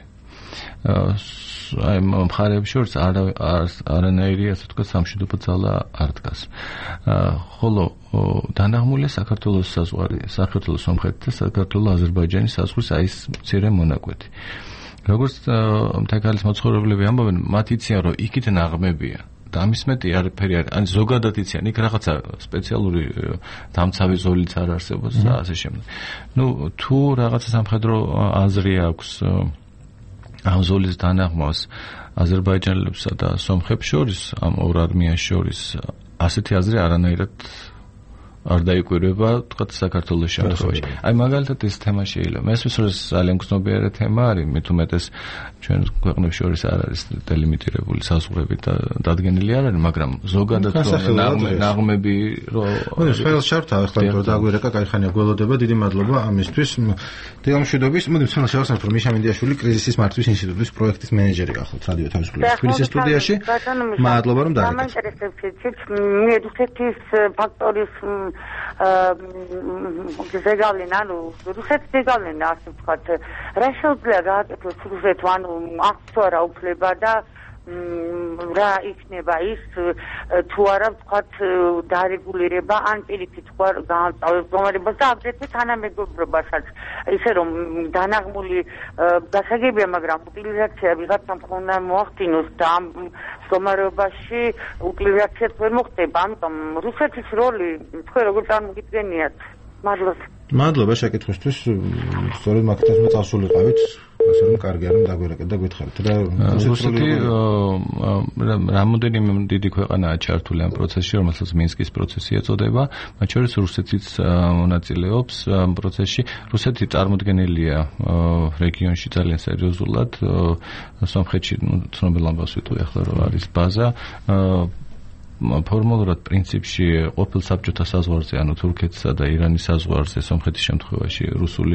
აი მხარეებს შორის არანაირი ასე ვთქვათ სამშვიდობო ძალა არ დგას. ხოლო დანაღმულია საქართველოს საზღვარი, საქართველოს სომხეთის და საქართველოს აზერბაიჯანის საზღვრის აი ეს მცირე მონაკვეთი. როგორც თექალის მოცხოვრებლები ამბობენ, მათ იციან რომ იქით ნაღმებია და ამის მეტი არაფერი არ, ან ზოგადად იციან, იქ რაღაცა სპეციალური დამცავი ზოლიც არ არსებობს და ასე შემდეგ. ნუ თუ რაღაცა სამხედრო აზრი აქვს ამ ზოლის დანაღმვას აზერბაიჯანელებსა და სომხებს შორის, ამ ორ არმიას შორის, ასეთი აზრი არანაირად არ დაიკვირვება, თქვათ საქართველოს შემთხვევაში. აი მაგალითად ეს თემა შეიძლება. მესმის რომ ძალიან გრძნობიარე თემა არის, მით უმეტეს ჩვენ ქვეყნებს შორის არ არის დელიმიტირებული საზღვრები და დადგენილი არ არის, მაგრამ ზოგადად ნაღმები რო მოდი სპეციალ შართა ახლა რომ დაგვირეკა, კაი ხანია გველოდება, დიდი მადლობა ამისთვის. დილამშვიდობის, მოდი სპეციალ შევასწავლოთ რომ მიშა მინდიაშვილი კრიზისის მართვის ინსტიტუტის პროექტის მენეჯერი გახლავთ რადიო თავისუფლების თბილისის სტუდიაში. მადლობა რომ დაარეკეთ. ფაქტორის ზეგავლენ, ანუ რუსეთს ზეგავლენ, ასე ვთქვათ, რა შეუძლია გააკეთოს რუსეთს, ანუ აქვს თუ არა უფლება და რა იქნება ის თუ არა ვთქვათ დარეგულირება ან პირიქით თქვა განსწავლებს მდგომარეობას და აგრეთვე თანამეგობრობასაც ისე რომ დანაღმული გასაგებია, მაგრამ უტილიზაცია ვიღაცამ უნდა მოახდინოს და ამ მდგომარეობაში უტილიზაციაც ვერ მოხდება, ამიტომ რუსეთის როლი თქვენ როგორ წარმოგიდგენიათ? მადლობა. მადლობა შეკითხვისთვის, სწორედ მაგითაც მე წასულიყავით. ასე რომ კარგი არის დაგვერეკეთ და გითხარით რა რუსეთი რამოდენიმე დიდი ქვეყანაა ჩართული ამ პროცესში, რომელსაც მინსკის პროცესი ეწოდება, მათ შორის რუსეთიც მონაწილეობს ამ პროცესში. რუსეთი წარმოდგენილია რეგიონში ძალიან სერიოზულად, სომხეთში ცნობილ ამბავს ვიტყვი ახლა რომ არის ბაზა ფორმალურად პრინციპში ყოფილ საბჭოთა საზღვარზე, ანუ თურქეთსა და ირანის საზღვარზე, სომხეთის შემთხვევაში რუსული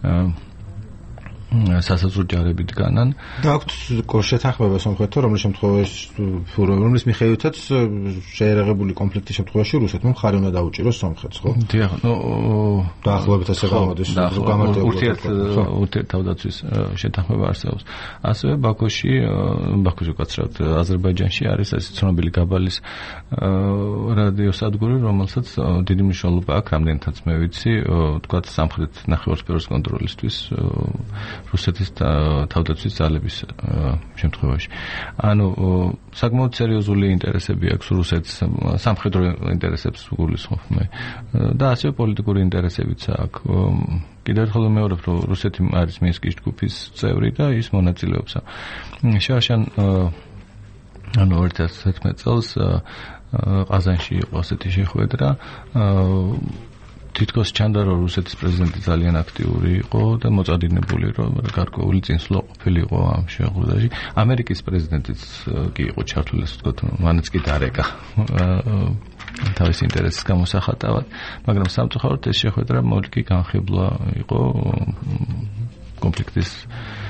სასაზღვრო ჯარები დგანან. და აქვთ შეთანხმება სომხეთთან, რომლის შემთხვევაში რომლის მიხედვითაც შეერაღებული კონფლიქტის შემთხვევაში რუსეთმა მხარი უნდა დაუჭიროს სომხეთს, ხო? დიახ, ნუ დაახლოებით ასე გამოდის. ურთიერთთავდაცვის შეთანხმება არსებობს. ასევე ბაქოში, ბაქოში კაცრავთ, აზერბაიჯანში არის ეს ცნობილი გაბალის რადიოსადგური, რომელსაც დიდი მნიშვნელობა აქვს, რამდენადაც მე ვიცი, თქვათ სამხრეთ ნახევარსფეროს კონტროლისთვის რუსეთის თავდაცვის ძალების შემთხვევაში. ანუ საკმაოდ სერიოზული ინტერესები აქვს რუსეთს, სამხედრო ინტერესებს გულისხმობ მე. და ასევე პოლიტიკური ინტერესებიც აქვს. კიდევ ერთხელ ვიმეორებ, რომ რუსეთი არის მინსკის ჯგუფის წევრი და ის მონაწილეობს. შაშან ანუ ორი ათას თერთმეტ წელს ყაზანში იყო ასეთი შეხვედრა. თითქოს ჩანდა, რომ რუსეთის პრეზიდენტი ძალიან აქტიური იყო და მოწადინებული, რომ გარკვეული წინსვლა ყოფილიყო ამ შეხვედრაში. ამერიკის პრეზიდენტიც კი იყო ჩართული, ასე ვთქვათ, მანაც კი დარეკა თავის ინტერესის გამოსახატავად, მაგრამ სამწუხაროდ ეს შეხვედრა მოლკი განხილვა იყო კონფლიქტის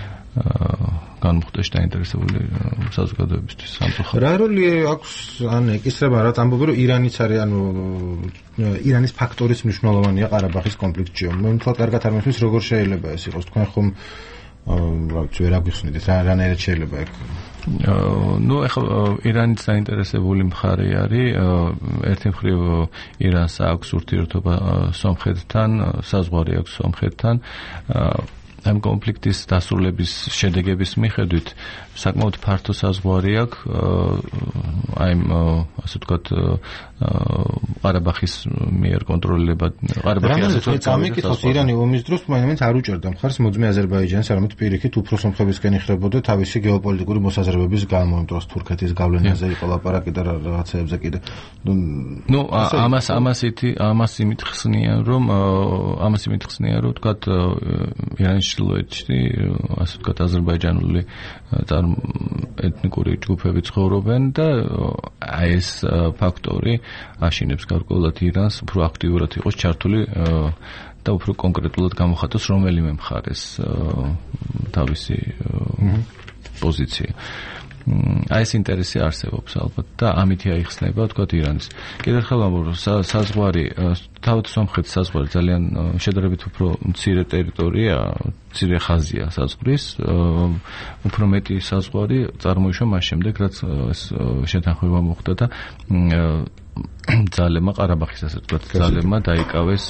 განმუხტეში დაინტერესებული საზოგადოებისთვის სამწუხაროდ. რა როლი აქვს ან ეკისრება რა ამბობი რომ ირანიც არის ანუ ირანის ფაქტორიც მნიშვნელოვანია ყარაბაღის კონფლიქტში. მე მთლად კარგად არ მესმის როგორ შეიძლება ეს იყოს თქვენ ხომ რა ვიცი ვერ აგვიხსნით რა რანაირად შეიძლება ეგ ნუ ახლა ირანის დაინტერესებული მხარე არის ერთი მხრივ ირანს აქვს ურთიერთობა სომხეთთან, საზღვარი აქვს სომხეთთან. ამ კონფლიქტის დასრულების შედეგების მიხედვით საკმაოდ ფართო საზღვარი აქვს აი ასე ვთქვათ ყარაბაღის მიერ კონტროლება ყარაბაღი ასე ვთქვათ წამიკითხავს ირანი ომის დროს მაინც არ უჭერდა მხარს მოძმე აზერბაიჯანს არამედ პირიქით უფრო სომხებისკენ იხრებოდა თავისი გეოპოლიტიკური მოსაზრებების გამო იმ დროს თურქეთის გავლენაზე იყო ლაპარაკი და რაღაცეებზე კიდე ნუ ამას ამას ითი ამას იმით ხსნიან რომ ამას იმით ხსნიან რომ ვთქვათ ირანის ჩრდილოეთში ასე ვთქვათ აზერბაიჯანული ეთნიკური ჯგუფები ცხოვრობენ და აი ეს ფაქტორი აშინებს გარკვეულად ირანს უფრო აქტიურად იყოს ჩართული და უფრო კონკრეტულად გამოხატოს რომელიმე მხარეს თავისი პოზიცია. აი ეს ინტერესი არსებობს ალბათ და ამით აიხსნება თქვათ ირანის. კიდევ ერთხელ ამბობ რომ საზღვარი თავად სომხეთის საზღვარი ძალიან შედარებით უფრო მცირე ტერიტორია, მცირე ხაზია საზღვრის, უფრო მეტი საზღვარი წარმოიშვა მას შემდეგ, რაც ეს შეთანხმება მოხდა და ძალებმა ყარაბაღის ასე ვთქვათ ძალებმა დაიკავეს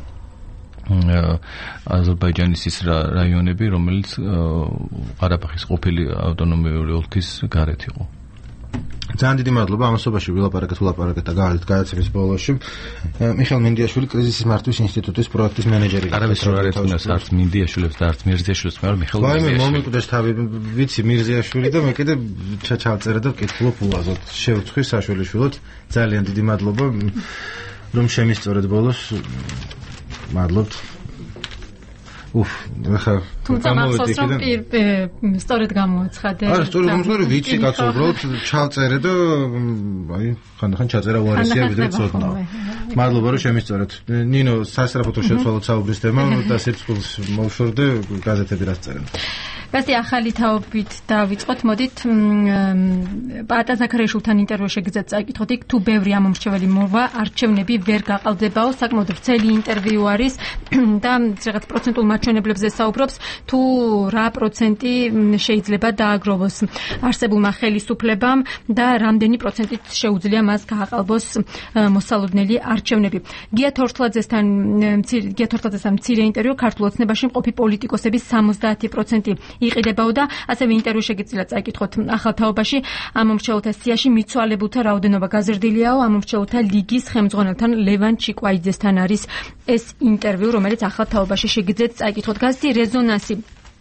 აზერბაიჯანის ის რაიონები, რომელიც ყარაბაღის ყოფილი ავტონომიური ოლქის გარეთ იყო. ძალიან დიდი მადლობა ამასობაში ვილაპარაკეთ ვილაპარაკეთ და გავარდით გადაცემის ბოლოში. მიხეილ მინდიაშვილი კრიზისის მართვის ინსტიტუტის პროექტის მენეჯერი. არავის რო არ ეთქვნას არც მინდიაშვილებს და არც მირზიაშვილებს, მაგრამ მიხეილ მინდიაშვილი. ვაიმე მომიკვდეს თავი ვიცი მირზიაშვილი და მე კიდე ჩაჩავწერე და ვკითხულობ უაზოდ. შევწხვი საშვილიშვილოთ. ძალიან დიდი მადლობა რომ შემისწორეთ ბოლოს. მადლობთ. უფ, ახლა თუმცა მახსოვს რომ სწორედ გამოაცხადე. არა, სწორედ გამოაცხადე, ვიცი კაცო, უბრალოდ ჩავწერე და აი, ხანდახან ჩაწერა უარესია ვიდრე ცოდნა. მადლობა რომ შემისწორეთ. ნინო, სასწრაფოდ შეცვალოთ საუბრის თემა და სიცხულს მოვშორდე გაზეთები რაც წერენ. გასი ახალი თაობით დავიწყოთ. მოდით პატა ზაქარიაშვილთან ინტერვიუ შეგიძლიათ წაიკითხოთ. იქ თუ ბევრი ამომრჩეველი მოვა, არჩევნები ვერ გაყალბებაო, საკმაოდ ვრცელი ინტერვიუ არის და რაღაც პროცენტულ მაჩვენებლებზე საუბრობს, თუ რა პროცენტი შეიძლება დააგროვოს არსებულმა ხელისუფლებამ და რამდენი პროცენტით შეუძლია მას გააყალბოს მოსალოდნელი არჩევნები. გია თორთლაძესთან გია თორთლაძესთან მცირე ინტერვიუ ქართულ ოცნებაში მყოფი პოლიტიკოსების სამოცდაათი პროცენტი იყიდებაო და ასევე ინტერვიუ შეგიძლიათ წაიკითხოთ. ახალ თაობაში ამომრჩეველთა სიაში მიცვალებულთა რაოდენობა გაზრდილიაო, ამომრჩეველთა ლიგის ხელმძღვანელთან ლევან ჩიკვაიძესთან არის ეს ინტერვიუ, რომელიც ახალ თაობაში შეგიძლიათ წაიკითხოთ. გაზეთი რეზონანსი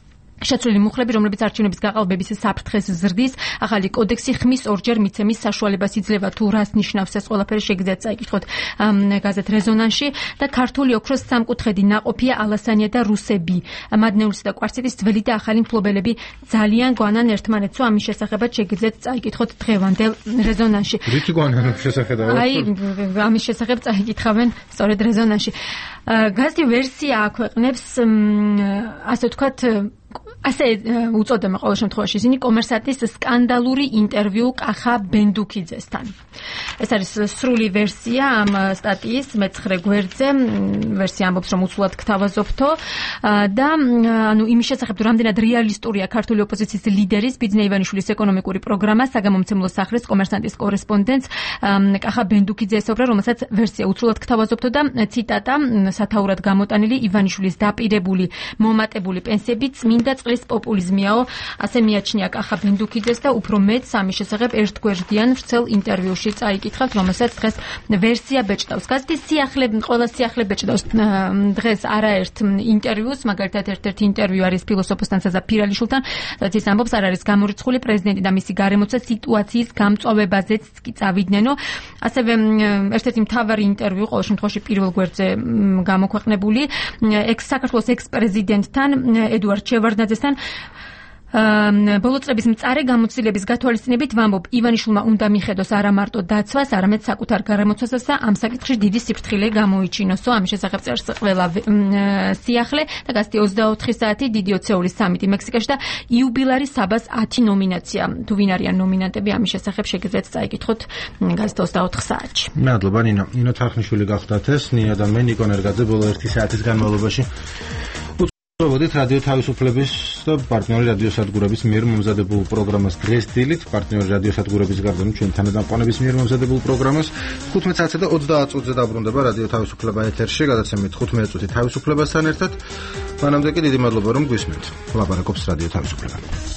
შეცვლილი მუხლები, რომლებიც არჩევნების გაყალბების საფრთხეს ზრდის, ახალი კოდექსი ხმის ორჯერ მიცემის საშუალებას იძლევა. თუ რას ნიშნავს ეს ყველაფერი, შეგიძლიათ წაიკითხოთ გაზეთ რეზონანსში და ქართული ოქროს სამკუთხედი ნაყოფია ალასანია და რუსები. მადნეულისა და კვარციტის ძველი და ახალი მფლობელები ძალიან გვანან ერთმანეთს, ამის შესახებაც შეგიძლიათ წაიკითხოთ დღევანდელ რეზონანსში. რითი გვანან შესახედავად? აი, ამის შესახებ წაიკითხავენ სწორედ რეზონანსში. გაზეთი ვერსია აქვეყნებს, ასე ვთქვათ, ასე უწოდება ყოველ შემთხვევაში ისინი კომერსანტის სკანდალური ინტერვიუ კახა ბენდუქიძესთან. ეს არის სრული ვერსია ამ სტატიის მეცხრე გვერდზე. ვერსია ამბობს, რომ უცვლად გთავაზობთო და ანუ იმის შესახებ, თუ რამდენად რეალისტურია ქართული ოპოზიციის ლიდერის ბიძინა ივანიშვილის ეკონომიკური პროგრამა, საგამომცემლო სახლის კომერსანტის კორესპონდენტს კახა ბენდუქიძე ესაუბრა, რომელსაც ვერსია უცვლად გთავაზობთო და ციტატა სათაურად გამოტანილი ივანიშვილის დაპირებული მომატებული პენსიები წმინდა წყლის პოპულიზმიაო, ასე მიაჩნია კახა ბენდუქიძეს და უფრო მეც ამის შესახებ ერთგვერდიან ვრცელ ინტერვიუში წაიკითხავთ, რომელსაც დღეს ვერსია ბეჭდავს. გაზეთი სიახლე, ყველა სიახლე ბეჭდავს დღეს არაერთ ინტერვიუს, მაგალითად ერთ-ერთი ინტერვიუ არის ფილოსოფოსთან საზა ფირალიშვილთან, სადაც ის ამბობს, არ არის გამორიცხული პრეზიდენტი და მისი გარემოწვა სიტუაციის გამწვავებაზეც კი წავიდნენო. ასევე ერთ-ერთი მთავარი ინტერვიუ ყოველ შემთხვევაში პირველ გვერდზე გამოქვეყნებული ექს საქართველოს ექს-პრეზიდენტთან ედუარდ შევარდნაძესთან ბოლო წლების მწარე გამოცდილების გათვალისწინებით ვამბობ, ივანიშვილმა უნდა მიხედოს არა მარტო დაცვას, არამედ საკუთარ გარემოცვასაც და ამ საკითხში დიდი სიფრთხილე გამოიჩინოსო. ამის შესახებ წერს ყველა სიახლე და გაზეთი ოცდაოთხი საათი, დიდი ოცეულის სამიტი მექსიკაში და იუბილარი საბას ათი ნომინაცია. თუ ვინ არიან ნომინანტები, ამის შესახებ შეგიძლიათ წაიკითხოთ გაზეთ ოცდაოთხ საათში. მადლობა ნინო. ნინო თარხნიშვილი გახდათ ეს, ნია და მე ნიკო ნერგაძე ბოლო ერთი საათის განმავლობაში ვწვევდით რადიო თავისუფლების და პარტნიორი რადიო სადგურების მიერ მომზადებულ პროგრამას დღეს დილით, პარტნიორი რადიო სადგურების გარდა ჩვენ თანადამყნობის მიერ მომზადებულ პროგრამას ხუთმეტ საათსა და ოცდაათ წუთზე დაბრუნდება რადიო თავისუფლება ეთერში, გადაცემით ხუთმეტ წუთი თავისუფლებასთან ერთად. მანამდე კი დიდი მადლობა რომ გვისმენთ. ლაპარაკობს რადიო თავისუფლება.